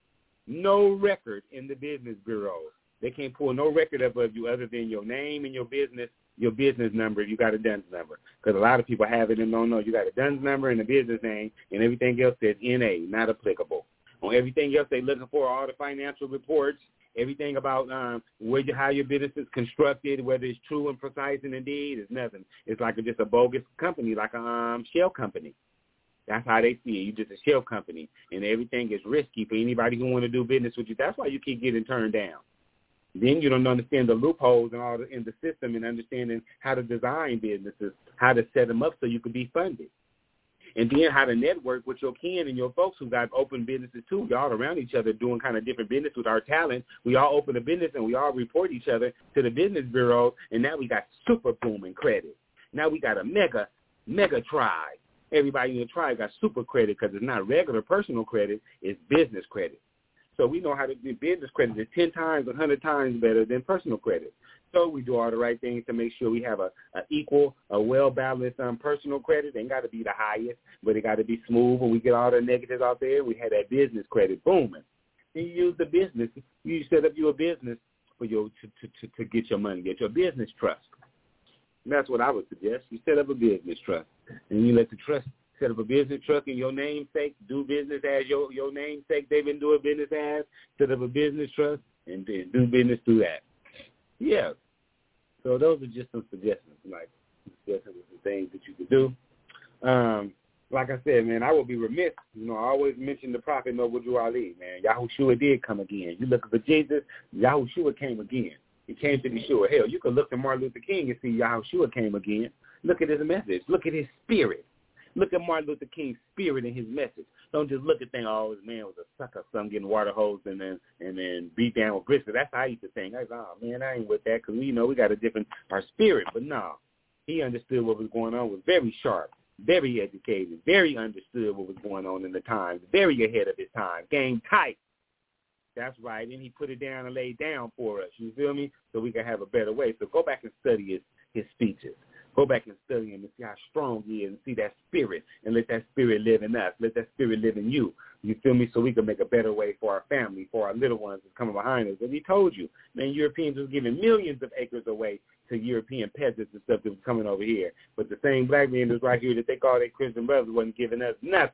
No record in the business bureaus. They can't pull no record up of you other than your name and your business, your business number. You got a D U N S number. Because a lot of people have it and don't know. You got a D U N S number and a business name, and everything else says N A, not applicable. On everything else they're looking for, all the financial reports, everything about um, where you, how your business is constructed, whether it's true and precise and indeed, it's nothing. It's like a, just a bogus company, like a um, shell company. That's how they see it. You're just a shell company, and everything is risky for anybody who want to do business with you. That's why you keep getting turned down. Then you don't understand the loopholes and all the, in the system and understanding how to design businesses, how to set them up so you can be funded. And then how to network with your kin and your folks who got open businesses too. Y'all around each other doing kind of different business with our talent. We all open a business and we all report each other to the business bureau. And now we got super booming credit. Now we got a mega, mega tribe. Everybody in the tribe got super credit because it's not regular personal credit. It's business credit. So we know how to do business credit is ten times, one hundred times better than personal credit. So we do all the right things to make sure we have a, a equal, a well-balanced um, personal credit. It ain't got to be the highest, but it got to be smooth. When we get all the negatives out there, we have that business credit booming. And you use the business. You set up your business for your to, to, to, to get your money, get your business trust. And that's what I would suggest. You set up a business trust, and you let the trust set up a business trust in your namesake, do business as your, your namesake they've been doing business as, set up a business trust, and then do business through that. Yeah. So those are just some suggestions, like suggestions of some things that you could do. Um, like I said, man, I would be remiss. You know, I always mention the Prophet Noble Drew Ali, man. Yahushua did come again. You look for Jesus, Yahushua came again. He came to be sure. Hell, you could look to Martin Luther King and see Yahushua came again. Look at his message. Look at his spirit. Look at Martin Luther King's spirit and his message. Don't just look at things, oh, this man was a sucker, some getting water hosed and then and then beat down with gristle. That's how I used to think. I was, oh, man, I ain't with that because, we know, we got a different, our spirit. But no, he understood what was going on, was very sharp, very educated, very understood what was going on in the times, very ahead of his time, game tight. That's right. And he put it down and laid down for us, you feel me, so we can have a better way. So go back and study his, his speeches. Go back and study him and see how strong he is and see that spirit and let that spirit live in us. Let that spirit live in you. You feel me? So we can make a better way for our family, for our little ones that's coming behind us. And he told you, man, Europeans was giving millions of acres away to European peasants and stuff that was coming over here. But the same black man that's right here that they call their Christian brothers wasn't giving us nothing.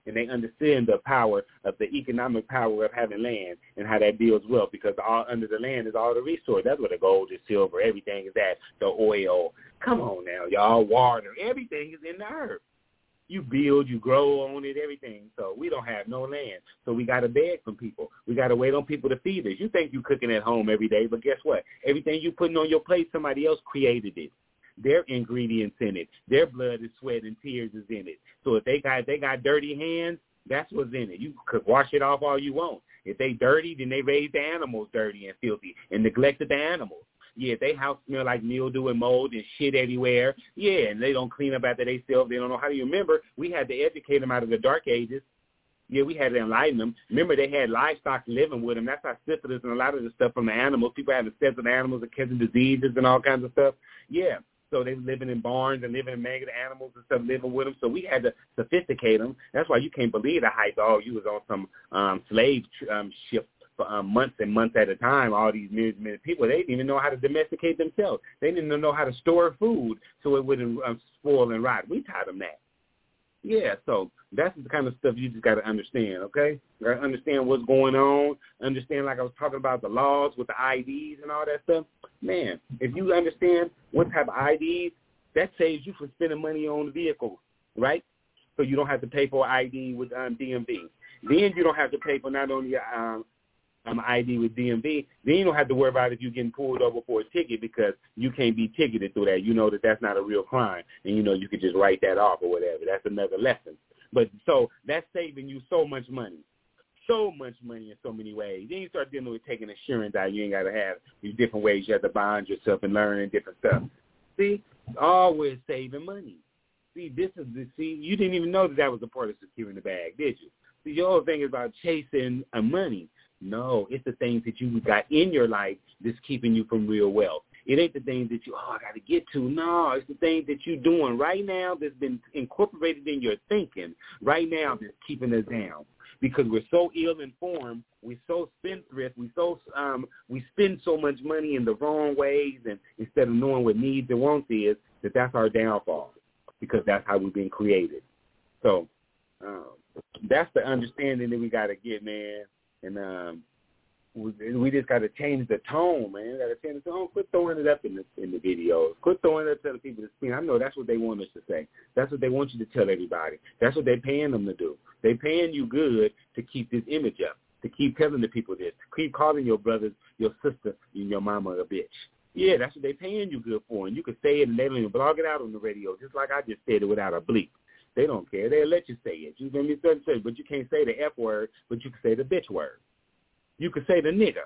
and they understand the power of the economic power of having land and how that builds wealth, because all under the land is all the resource. That's where the gold, the silver, everything is at, the oil. Come on now, y'all, water, everything is in the earth. You build, you grow on it, everything. So we don't have no land. So we got to beg from people. We got to wait on people to feed us. You think you cooking at home every day, but guess what? Everything you putting on your plate, somebody else created it. Their ingredients in it. Their blood and sweat and tears is in it. So if they got they got dirty hands, that's what's in it. You could wash it off all you want. If they dirty, then they raise the animals dirty and filthy and neglected the animals. Yeah, they house smell like mildew and mold and shit everywhere. Yeah, and they don't clean up after they self. They don't know how to. You remember, we had to educate them out of the dark ages. Yeah, we had to enlighten them. Remember, they had livestock living with them. That's how syphilis and a lot of the stuff from the animals. People having sex with animals and catching diseases and all kinds of stuff. Yeah, so they were living in barns and living in mangled animals and stuff, living with them. So we had to sophisticate them. That's why you can't believe the hype. Oh, you was on some um, slave um, ship. For um, months and months at a time, all these millions of people, they didn't even know how to domesticate themselves. They didn't even know how to store food so it wouldn't um, spoil and rot. We taught them that. Yeah, so that's the kind of stuff you just got to understand, okay? You got to understand what's going on, understand, like I was talking about, the laws with the I Ds and all that stuff. Man, if you understand what type of I Ds, that saves you from spending money on the vehicle, right? So you don't have to pay for I D with um, D M V. Then you don't have to pay for not only um, um, I D with D M V, then you don't have to worry about if you're getting pulled over for a ticket, because you can't be ticketed through that. You know that that's not a real crime, and you know you could just write that off or whatever. That's another lesson. But so that's saving you so much money, so much money in so many ways. Then you start dealing with taking insurance out. You ain't got to have these different ways you have to bond yourself and learn different stuff. See, always saving money. See, this is the see. You didn't even know that that was a part of securing the bag, did you? See, your whole thing is about chasing a money. No, it's the things that you got in your life that's keeping you from real wealth. It ain't the things that you, oh, I got to get to. No, it's the things that you're doing right now that's been incorporated in your thinking right now that's keeping us down. Because we're so ill-informed, we're so spendthrift, we so um, we spend so much money in the wrong ways, and instead of knowing what needs and wants is, that that's our downfall, because that's how we've been created. So um, that's the understanding that we got to get, man. And um, we, we just got to change the tone, man. Got to change the tone. Quit throwing it up in the in the videos. Quit throwing it up to the people to see. I know that's what they want us to say. That's what they want you to tell everybody. That's what they're paying them to do. They're paying you good to keep this image up, to keep telling the people this. Keep calling your brothers, your sister, and your mama a bitch. Yeah, that's what they're paying you good for. And you can say it, and they don't even blog it out on the radio, just like I just said it without a bleep. They don't care. They'll let you say it. You're going to be certain say, but you can't say the F word, but you can say the bitch word. You can say the nigga.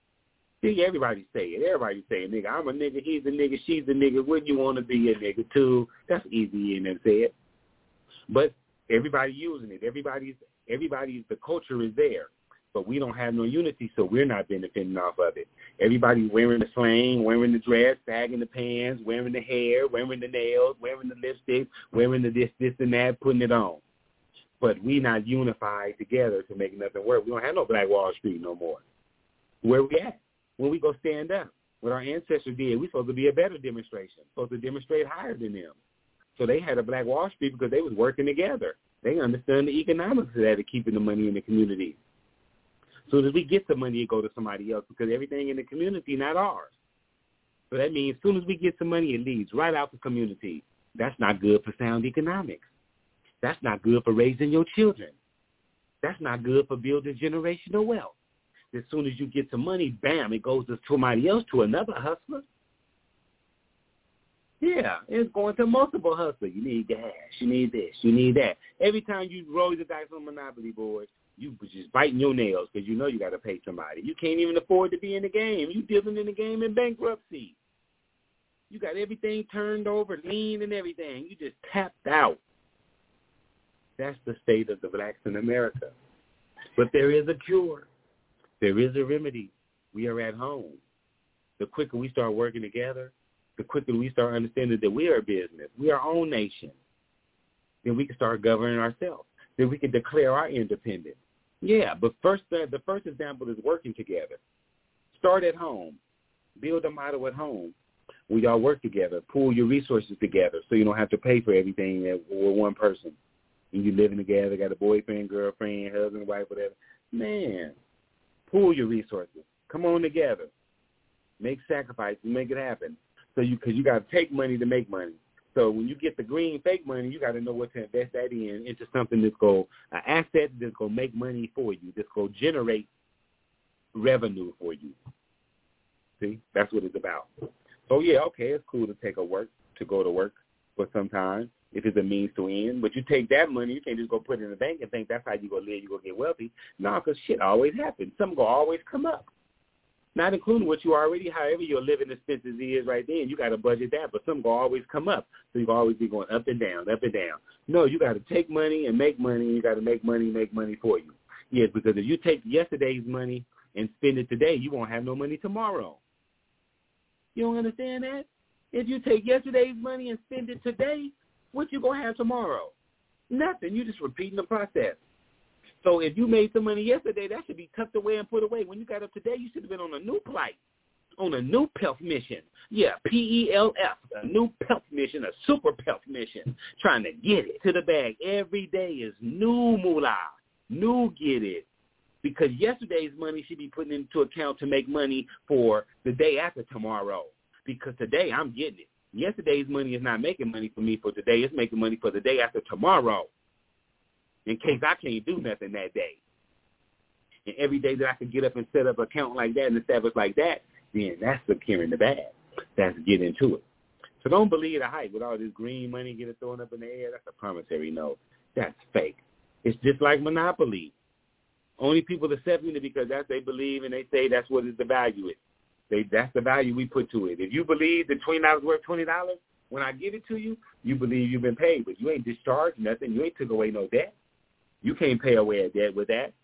See, everybody say it. Everybody say nigga. I'm a nigga. He's a nigga. She's a nigga. Wouldn't you want to be a nigga too? That's easy in and say it. But everybody using it. Everybody's, everybody's, the culture is there. But we don't have no unity, so we're not benefiting off of it. Everybody's wearing the slang, wearing the dress, sagging the pants, wearing the hair, wearing the nails, wearing the lipstick, wearing the this, this, and that, putting it on. But we not unified together to make nothing work. We don't have no Black Wall Street no more. Where we at? When we go stand up? What our ancestors did, we supposed to be a better demonstration, supposed to demonstrate higher than them. So they had a Black Wall Street because they was working together. They understand the economics of that, of keeping the money in the community. So as we get the money, it go to somebody else, because everything in the community not ours. So that means as soon as we get some money, it leaves right out the community. That's not good for sound economics. That's not good for raising your children. That's not good for building generational wealth. As soon as you get some money, bam, it goes to somebody else, to another hustler. Yeah, it's going to multiple hustlers. You need gas. You need this. You need that. Every time you roll the dice on Monopoly boards, you just biting your nails because you know you got to pay somebody. You can't even afford to be in the game. You dealing in the game in bankruptcy. You got everything turned over, lean and everything. You just tapped out. That's the state of the blacks in America. But there is a cure. There is a remedy. We are at home. The quicker we start working together, the quicker we start understanding that we are a business. We are our own nation. Then we can start governing ourselves. Then we can declare our independence. Yeah, but first, uh, the first example is working together. Start at home. Build a model at home. We y'all work together. Pool your resources together so you don't have to pay for everything with one person. and you living together, got a boyfriend, girlfriend, husband, wife, whatever. Man, pool your resources. Come on together. Make sacrifices. Make it happen. So you, because you got to take money to make money. So when you get the green fake money, you got to know what to invest that in into something that's going an asset that's going to make money for you, that's going to generate revenue for you. See, that's what it's about. So yeah, okay, it's cool to take a work to go to work for some time if it's a means to end. But you take that money, you can't just go put it in the bank and think that's how you gonna live. You gonna get wealthy. No, because shit always happens. Something gonna always come up. Not including what you already, however your living expenses is right then, you got to budget that, but something will always come up. So you can always be going up and down, up and down. No, you got to take money and make money, and you got to make money, make money for you. Yes, because if you take yesterday's money and spend it today, you won't have no money tomorrow. You don't understand that? If you take yesterday's money and spend it today, what you going to have tomorrow? Nothing. You're just repeating the process. So if you made some money yesterday, that should be tucked away and put away. When you got up today, you should have been on a new flight, on a new P E L F mission. Yeah, P E L F, a new P E L F mission, a super P E L F mission, trying to get it to the bag. Every day is new moolah, new get it. Because yesterday's money should be put into account to make money for the day after tomorrow. Because today I'm getting it. Yesterday's money is not making money for me for today. It's making money for the day after tomorrow, in case I can't do nothing that day. And every day that I can get up and set up an account like that and establish like that, then that's securing the bag. That's getting into it. So don't believe the hype with all this green money getting thrown up in the air. That's a promissory note. That's fake. It's just like Monopoly. Only people accepting it because that's they believe and they say that's what is the value is. They, that's the value we put to it. If you believe the twenty dollars worth twenty dollars, when I give it to you, you believe you've been paid, but you ain't discharged nothing. You ain't took away no debt. You can't pay away a debt with that.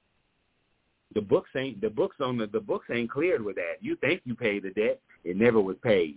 The books ain't the books on the the books ain't cleared with that. You think you paid the debt, it never was paid.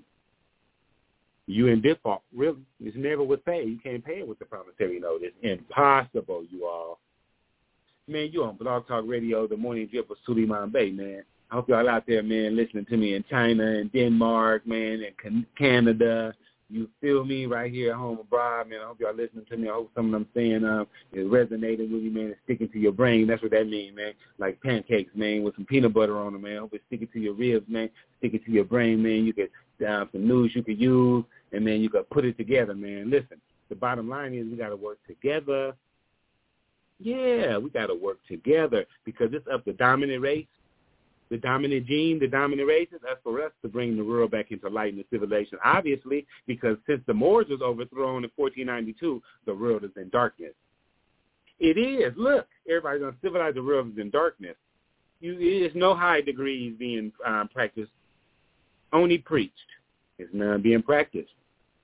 You in default, really. It never was paid. You can't pay it with the promissory note. It's impossible, you all. Man, you on Blog Talk Radio, the morning drip with Suleiman Bey, man. I hope y'all out there, man, listening to me in China and Denmark, man, and Canada. You feel me right here at home abroad, man. I hope y'all listening to me. I hope some of them saying um, is resonating with you, man, and sticking to your brain. That's what that means, man. Like pancakes, man, with some peanut butter on them, man. I hope it's sticking to your ribs, man, sticking to your brain, man. You get uh, some news you could use, and, man, you could put it together, man. Listen, the bottom line is we got to work together. Yeah, we got to work together because it's up the dominant race. The dominant gene, the dominant races, that's for us to bring the world back into light and civilization. Obviously, because since the Moors was overthrown in fourteen ninety-two, the world is in darkness. It is. Look, everybody's going to civilize the world is in darkness. You, there's no high degrees being um, practiced, only preached. There's none being practiced.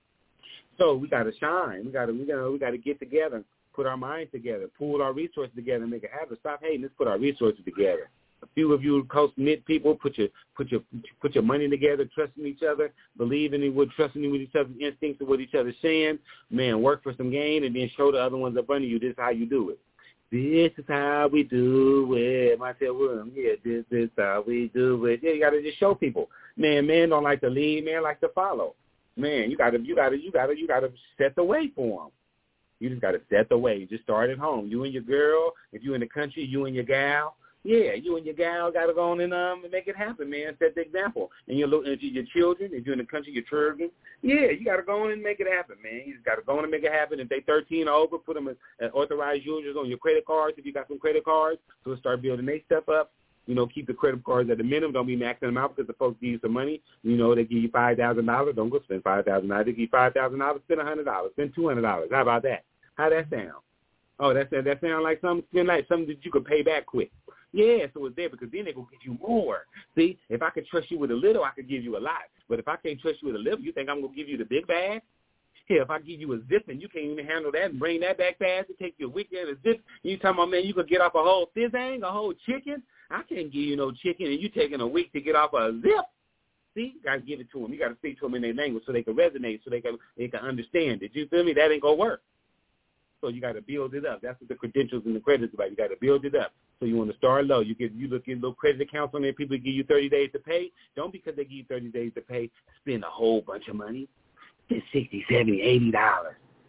So we got to shine. We got to, we got, we got to get together, put our minds together, pool our resources together, and make it happen. Stop hating. Let's put our resources together. A few of you close-knit people, put your put your put your money together, trusting each other, believing in what, trusting with each other's instincts and what each other's saying. Man, work for some gain and then show the other ones up under you. This is how you do it. This is how we do it. Myself Williams, yeah, this is how we do it. Yeah, you gotta just show people. Man, man don't like to lead, man like to follow. Man, you gotta you gotta you gotta you gotta set the way for them. You just gotta set the way. Just start at home. You and your girl. If you in the country, you and your gal. Yeah, you and your gal got to go on and um and make it happen, man. Set the example. And you're looking at your children. If you're in the country, your children. Yeah, you got to go on and make it happen, man. You just got to go on and make it happen. If they thirteen or over, put them as, as authorized users on your credit cards if you got some credit cards. So start building their stuff up. You know, keep the credit cards at the minimum. Don't be maxing them out because the folks give you some money. You know, they give you five thousand dollars. Don't go spend five thousand dollars. They give you five thousand dollars. Spend one hundred dollars. Spend two hundred dollars. How about that? How that sound? Oh, that that sound like something, spend like something that you could pay back quick. Yeah, so it's there because then they're going to get you more. See, if I could trust you with a little, I could give you a lot. But if I can't trust you with a little, you think I'm going to give you the big bag? Yeah, if I give you a zip and you can't even handle that and bring that back fast, it take you a week and a zip. And you talking about, man, you could get off a whole fizzang, a whole chicken? I can't give you no chicken and you taking a week to get off a zip. See, you got to give it to them. You got to speak to them in their language so they can resonate, so they can, they can understand it. You feel me? That ain't going to work. So you got to build it up. That's what the credentials and the credits about. You got to build it up. So you want to start low. You get you look at little credit accounts on there. People give you thirty days to pay. Don't because they give you thirty days to pay, spend a whole bunch of money. Spend sixty, seventy, eighty dollars.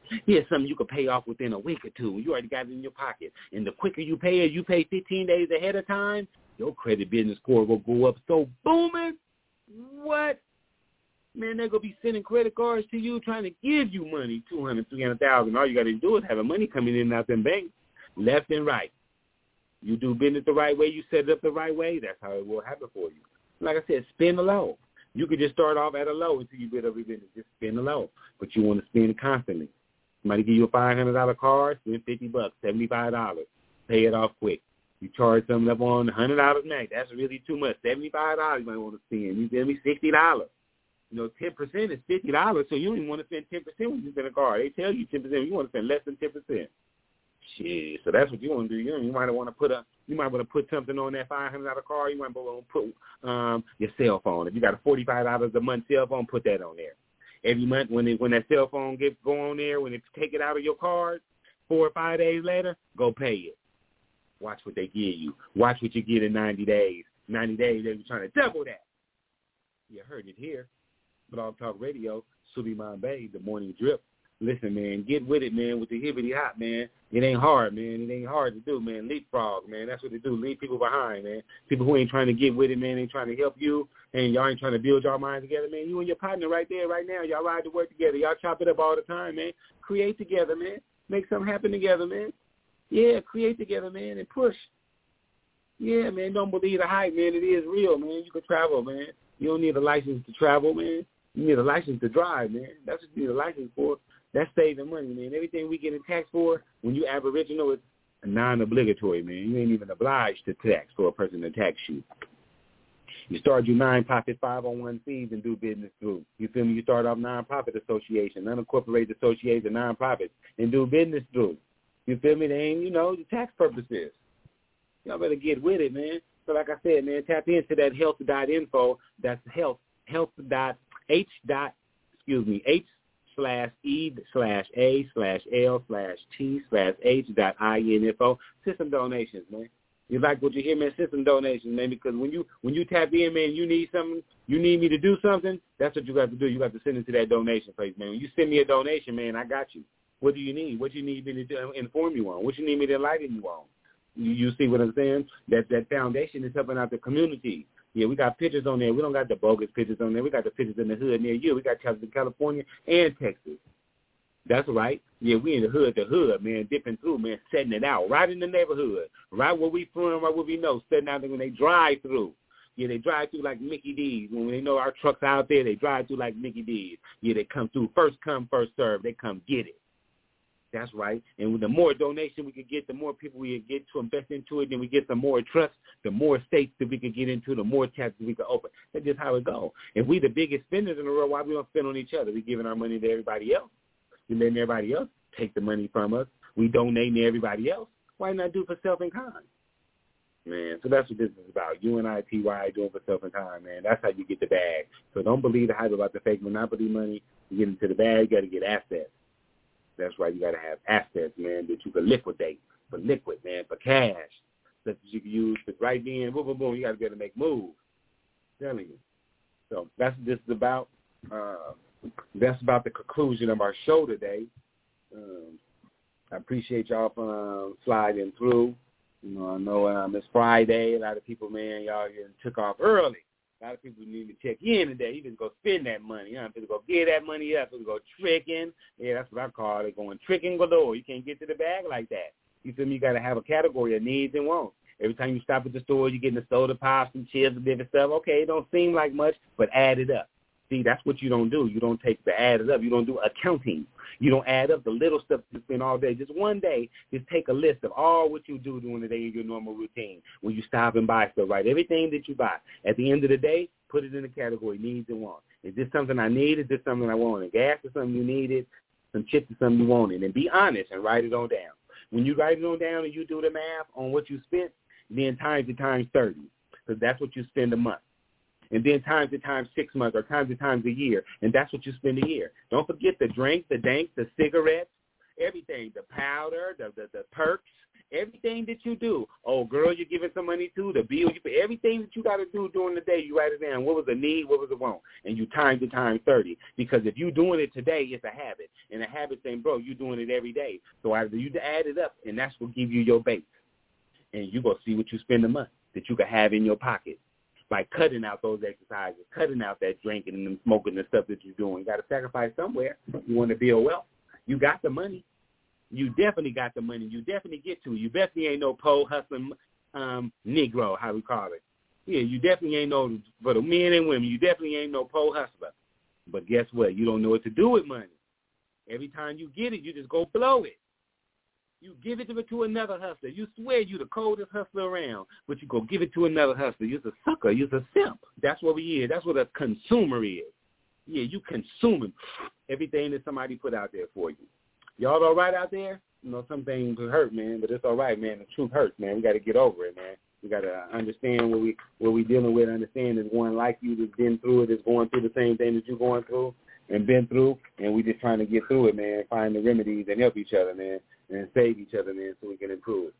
Here's something you could pay off within a week or two. You already got it in your pocket. And the quicker you pay it, you pay fifteen days ahead of time, your credit business score will go up so booming. What? Man, they're going to be sending credit cards to you trying to give you money, two hundred thousand dollars, three hundred thousand dollars. All you got to do is have the money coming in and out them banks, left and right. You do business the right way, you set it up the right way, that's how it will happen for you. Like I said, spend the low. You could just start off at a low until you build up your business. Just spend the low. But you want to spend constantly. Somebody give you a five hundred dollars card, spend fifty bucks, seventy-five dollars. Pay it off quick. You charge something up on one hundred dollars max. That's really too much. seventy-five dollars you might want to spend. You give me sixty dollars. You know, ten percent is fifty dollars, so you don't even want to spend ten percent when you spend a card. They tell you ten percent. You want to spend less than ten percent. Shit, so that's what you want to do. You know, you might want to put a, you might want to put something on that five hundred dollars card. You might want to put um, your cell phone. If you got a forty-five dollars a month cell phone, put that on there. Every month when it, when that cell phone gets go on there, when they take it out of your card, four or five days later, go pay it. Watch what they give you. Watch what you get in ninety days. ninety days, they be trying to double that. You heard it here. Blog Talk Radio, Suleiman Bey, the Morning Drip. Listen, man, get with it, man, with the hibbity hop, man. It ain't hard, man. It ain't hard to do, man. Leapfrog, man. That's what they do. Leave people behind, man. People who ain't trying to get with it, man, ain't trying to help you, and y'all ain't trying to build y'all minds together, man. You and your partner right there, right now. Y'all ride to work together. Y'all chop it up all the time, man. Create together, man. Make something happen together, man. Yeah, create together, man, and push. Yeah, man, don't believe the hype, man. It is real, man. You can travel, man. You don't need a license to travel, man. You need a license to drive, man. That's what you need a license for. That's saving money, man. Everything we get in tax for, when you aboriginal, it's non-obligatory, man. You ain't even obliged to tax for a person to tax you. You start your non-profit five oh one c's and do business through. You feel me? You start off non-profit association, unincorporated association, non-profits, and do business through. You feel me? They ain't, you know, the tax purposes. Y'all better get with it, man. So like I said, man, tap into that health dot info. That's health, health dot H dot, excuse me, H slash E slash A slash L slash T slash H dot I N F O. System donations, man. You like what you hear, man? System donations, man, because when you when you tap in, man, you need something, you need me to do something, that's what you got to do. You got to send it to that donation place, man. When you send me a donation, man, I got you. What do you need? What you need me to do, inform you on? What you need me to enlighten you on? You, you see what I'm saying? That that foundation is helping out the community. Yeah, we got pictures on there. We don't got the bogus pictures on there. We got the pictures in the hood near you. We got pictures in California and Texas. That's right. Yeah, we in the hood, the hood, man, dipping through, man, setting it out. Right in the neighborhood. Right where we from, right where we know, setting out when they drive through. Yeah, they drive through like Mickey D's. When they know our trucks out there, they drive through like Mickey D's. Yeah, they come through. First come, first serve. They come get it. That's right. And the more donation we could get, the more people we get to invest into it, then we get some more trust, the more states that we can get into, the more taxes we can open. That's just how it goes. If we the biggest spenders in the world, why we don't spend on each other? We giving our money to everybody else. We letting everybody else take the money from us. We donating to everybody else. Why not do for self and kind? Man, so that's what this is about. U N I T Y doing for self and kind, man. That's how you get the bag. So don't believe the hype about the fake monopoly money. You get into the bag, you got to get assets. That's right. You got to have assets, man, that you can liquidate for liquid, man, for cash. That you can use for right then, boom, boom, boom. You got to be able to make moves. I'm telling you. So that's what this is about. Uh, that's about the conclusion of our show today. Um, I appreciate y'all for um, sliding through. You know, I know um, it's Friday. A lot of people, man, y'all getting took off early. A lot of people need to check in today. You just go spend that money. You know, people go get that money up. People go tricking. Yeah, that's what I call it, going tricking galore. You can't get to the bag like that. You feel me? You got to have a category of needs and wants. Every time you stop at the store, you're getting the soda pops and chips and different stuff. Okay, it don't seem like much, but add it up. See, that's what you don't do. You don't take the add it up. You don't do accounting. You don't add up the little stuff you spend all day. Just one day, just take a list of all what you do during the day in your normal routine. When you stop and buy stuff, right? Everything that you buy. At the end of the day, put it in the category needs and wants. Is this something I need? Is this something I wanted? Gas is something you needed? Some chips is something you wanted? And be honest and write it on down. When you write it on down and you do the math on what you spent, then times it times thirty, because that's what you spend a month. And then times it times six months or times it times a year, and that's what you spend a year. Don't forget the drink, the dank, the cigarettes, everything, the powder, the, the, the perks, Everything that you do, oh, girl, you're giving some money to, the bill, you pay, everything that you got to do during the day, you write it down. What was the need? What was the want? And you times it times thirty. Because if you're doing it today, it's a habit. And a habit saying, bro, you're doing it every day. So either you add it up, and that's what give you your base. And you're going to see what you spend a month that you can have in your pocket by cutting out those exercises, cutting out that drinking and the smoking and stuff that you're doing. You got to sacrifice somewhere. You want to build wealth. You got the money. You definitely got the money. You definitely get to it. You definitely ain't no pole hustling um, Negro, how we call it. Yeah, you definitely ain't no, for the men and women, you definitely ain't no pole hustler. But guess what? You don't know what to do with money. Every time you get it, you just go blow it. You give it to, to another hustler. You swear you the coldest hustler around, but you go give it to another hustler. You're a sucker. You're a simp. That's what we is. That's what a consumer is. Yeah, you consuming everything that somebody put out there for you. Y'all all right out there? You know, some things hurt, man, but it's all right, man. The truth hurts, man. We got to get over it, man. We got to understand what we what we dealing with. Understand there's one like you that's been through it, that's going through the same thing that you're going through and been through, and we just trying to get through it, man. Find the remedies and help each other, man, and save each other, man, so we can improve.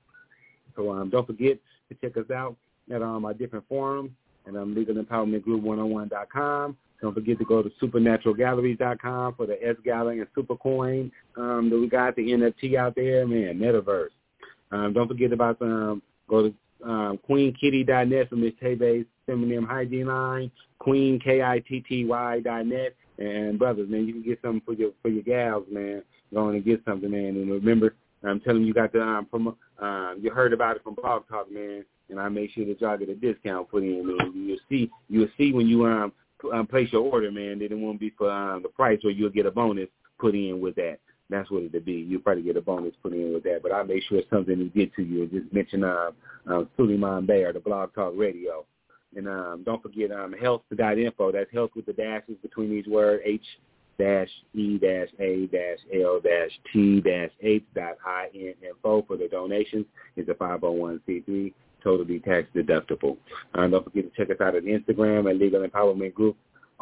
So um, don't forget to check us out at um, our different forums at um, Legal Empowerment Group one oh one dot com. Don't forget to go to supernatural galleries dot com for the S-Gala and Supercoin um, that we got, the N F T out there, man, Metaverse. Um, don't forget about um, go to um, queen kitty dot net for Miss Tebe's feminine hygiene line, queen kitty dot net. And, brothers, man, you can get something for your for your gals, man. Go on and get something, man. And remember, I'm telling you, you got the um, promo, um, you heard about it from Blog Talk, man, and I make sure that y'all get a discount put in, man. You'll see, you'll see when you um, Um, place your order, man, that it won't be for um, the price, or you'll get a bonus put in with that. That's what it'll be. You'll probably get a bonus put in with that. But I'll make sure it's something to get to you. Just mention uh, uh, Suleiman Bey or the Blog Talk Radio. And um, don't forget um, health dot info. That's health with the dashes between each word, H dash E dash A dash L dash T dash H dot I N info for the donations. It's a five oh one c three. Totally tax deductible. Uh, don't forget to check us out on Instagram at Legal Empowerment Group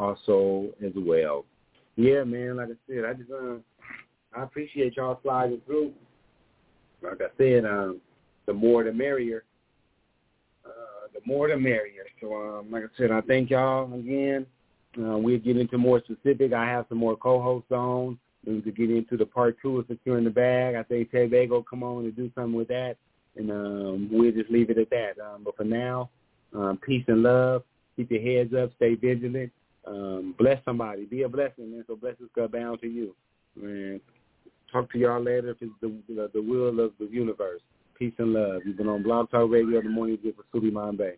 also as well. Yeah, man, like I said, I just uh, I appreciate y'all sliding through. Like I said, um, the more the merrier. Uh, the more the merrier. So, um, like I said, I thank y'all again. Uh, we'll get into more specific. I have some more co-hosts on. We could get into the part two of Securing the Bag. I think Tay Bay will come on and do something with that. And um, we'll just leave it at that. Um, but for now, um, peace and love. Keep your heads up. Stay vigilant. Um, bless somebody. Be a blessing, man. So blessings go bound to you. Man, talk to y'all later if it's the, the, the will of the universe. Peace and love. You've been on Blog Talk Radio, the morning gift with Suleiman Bey.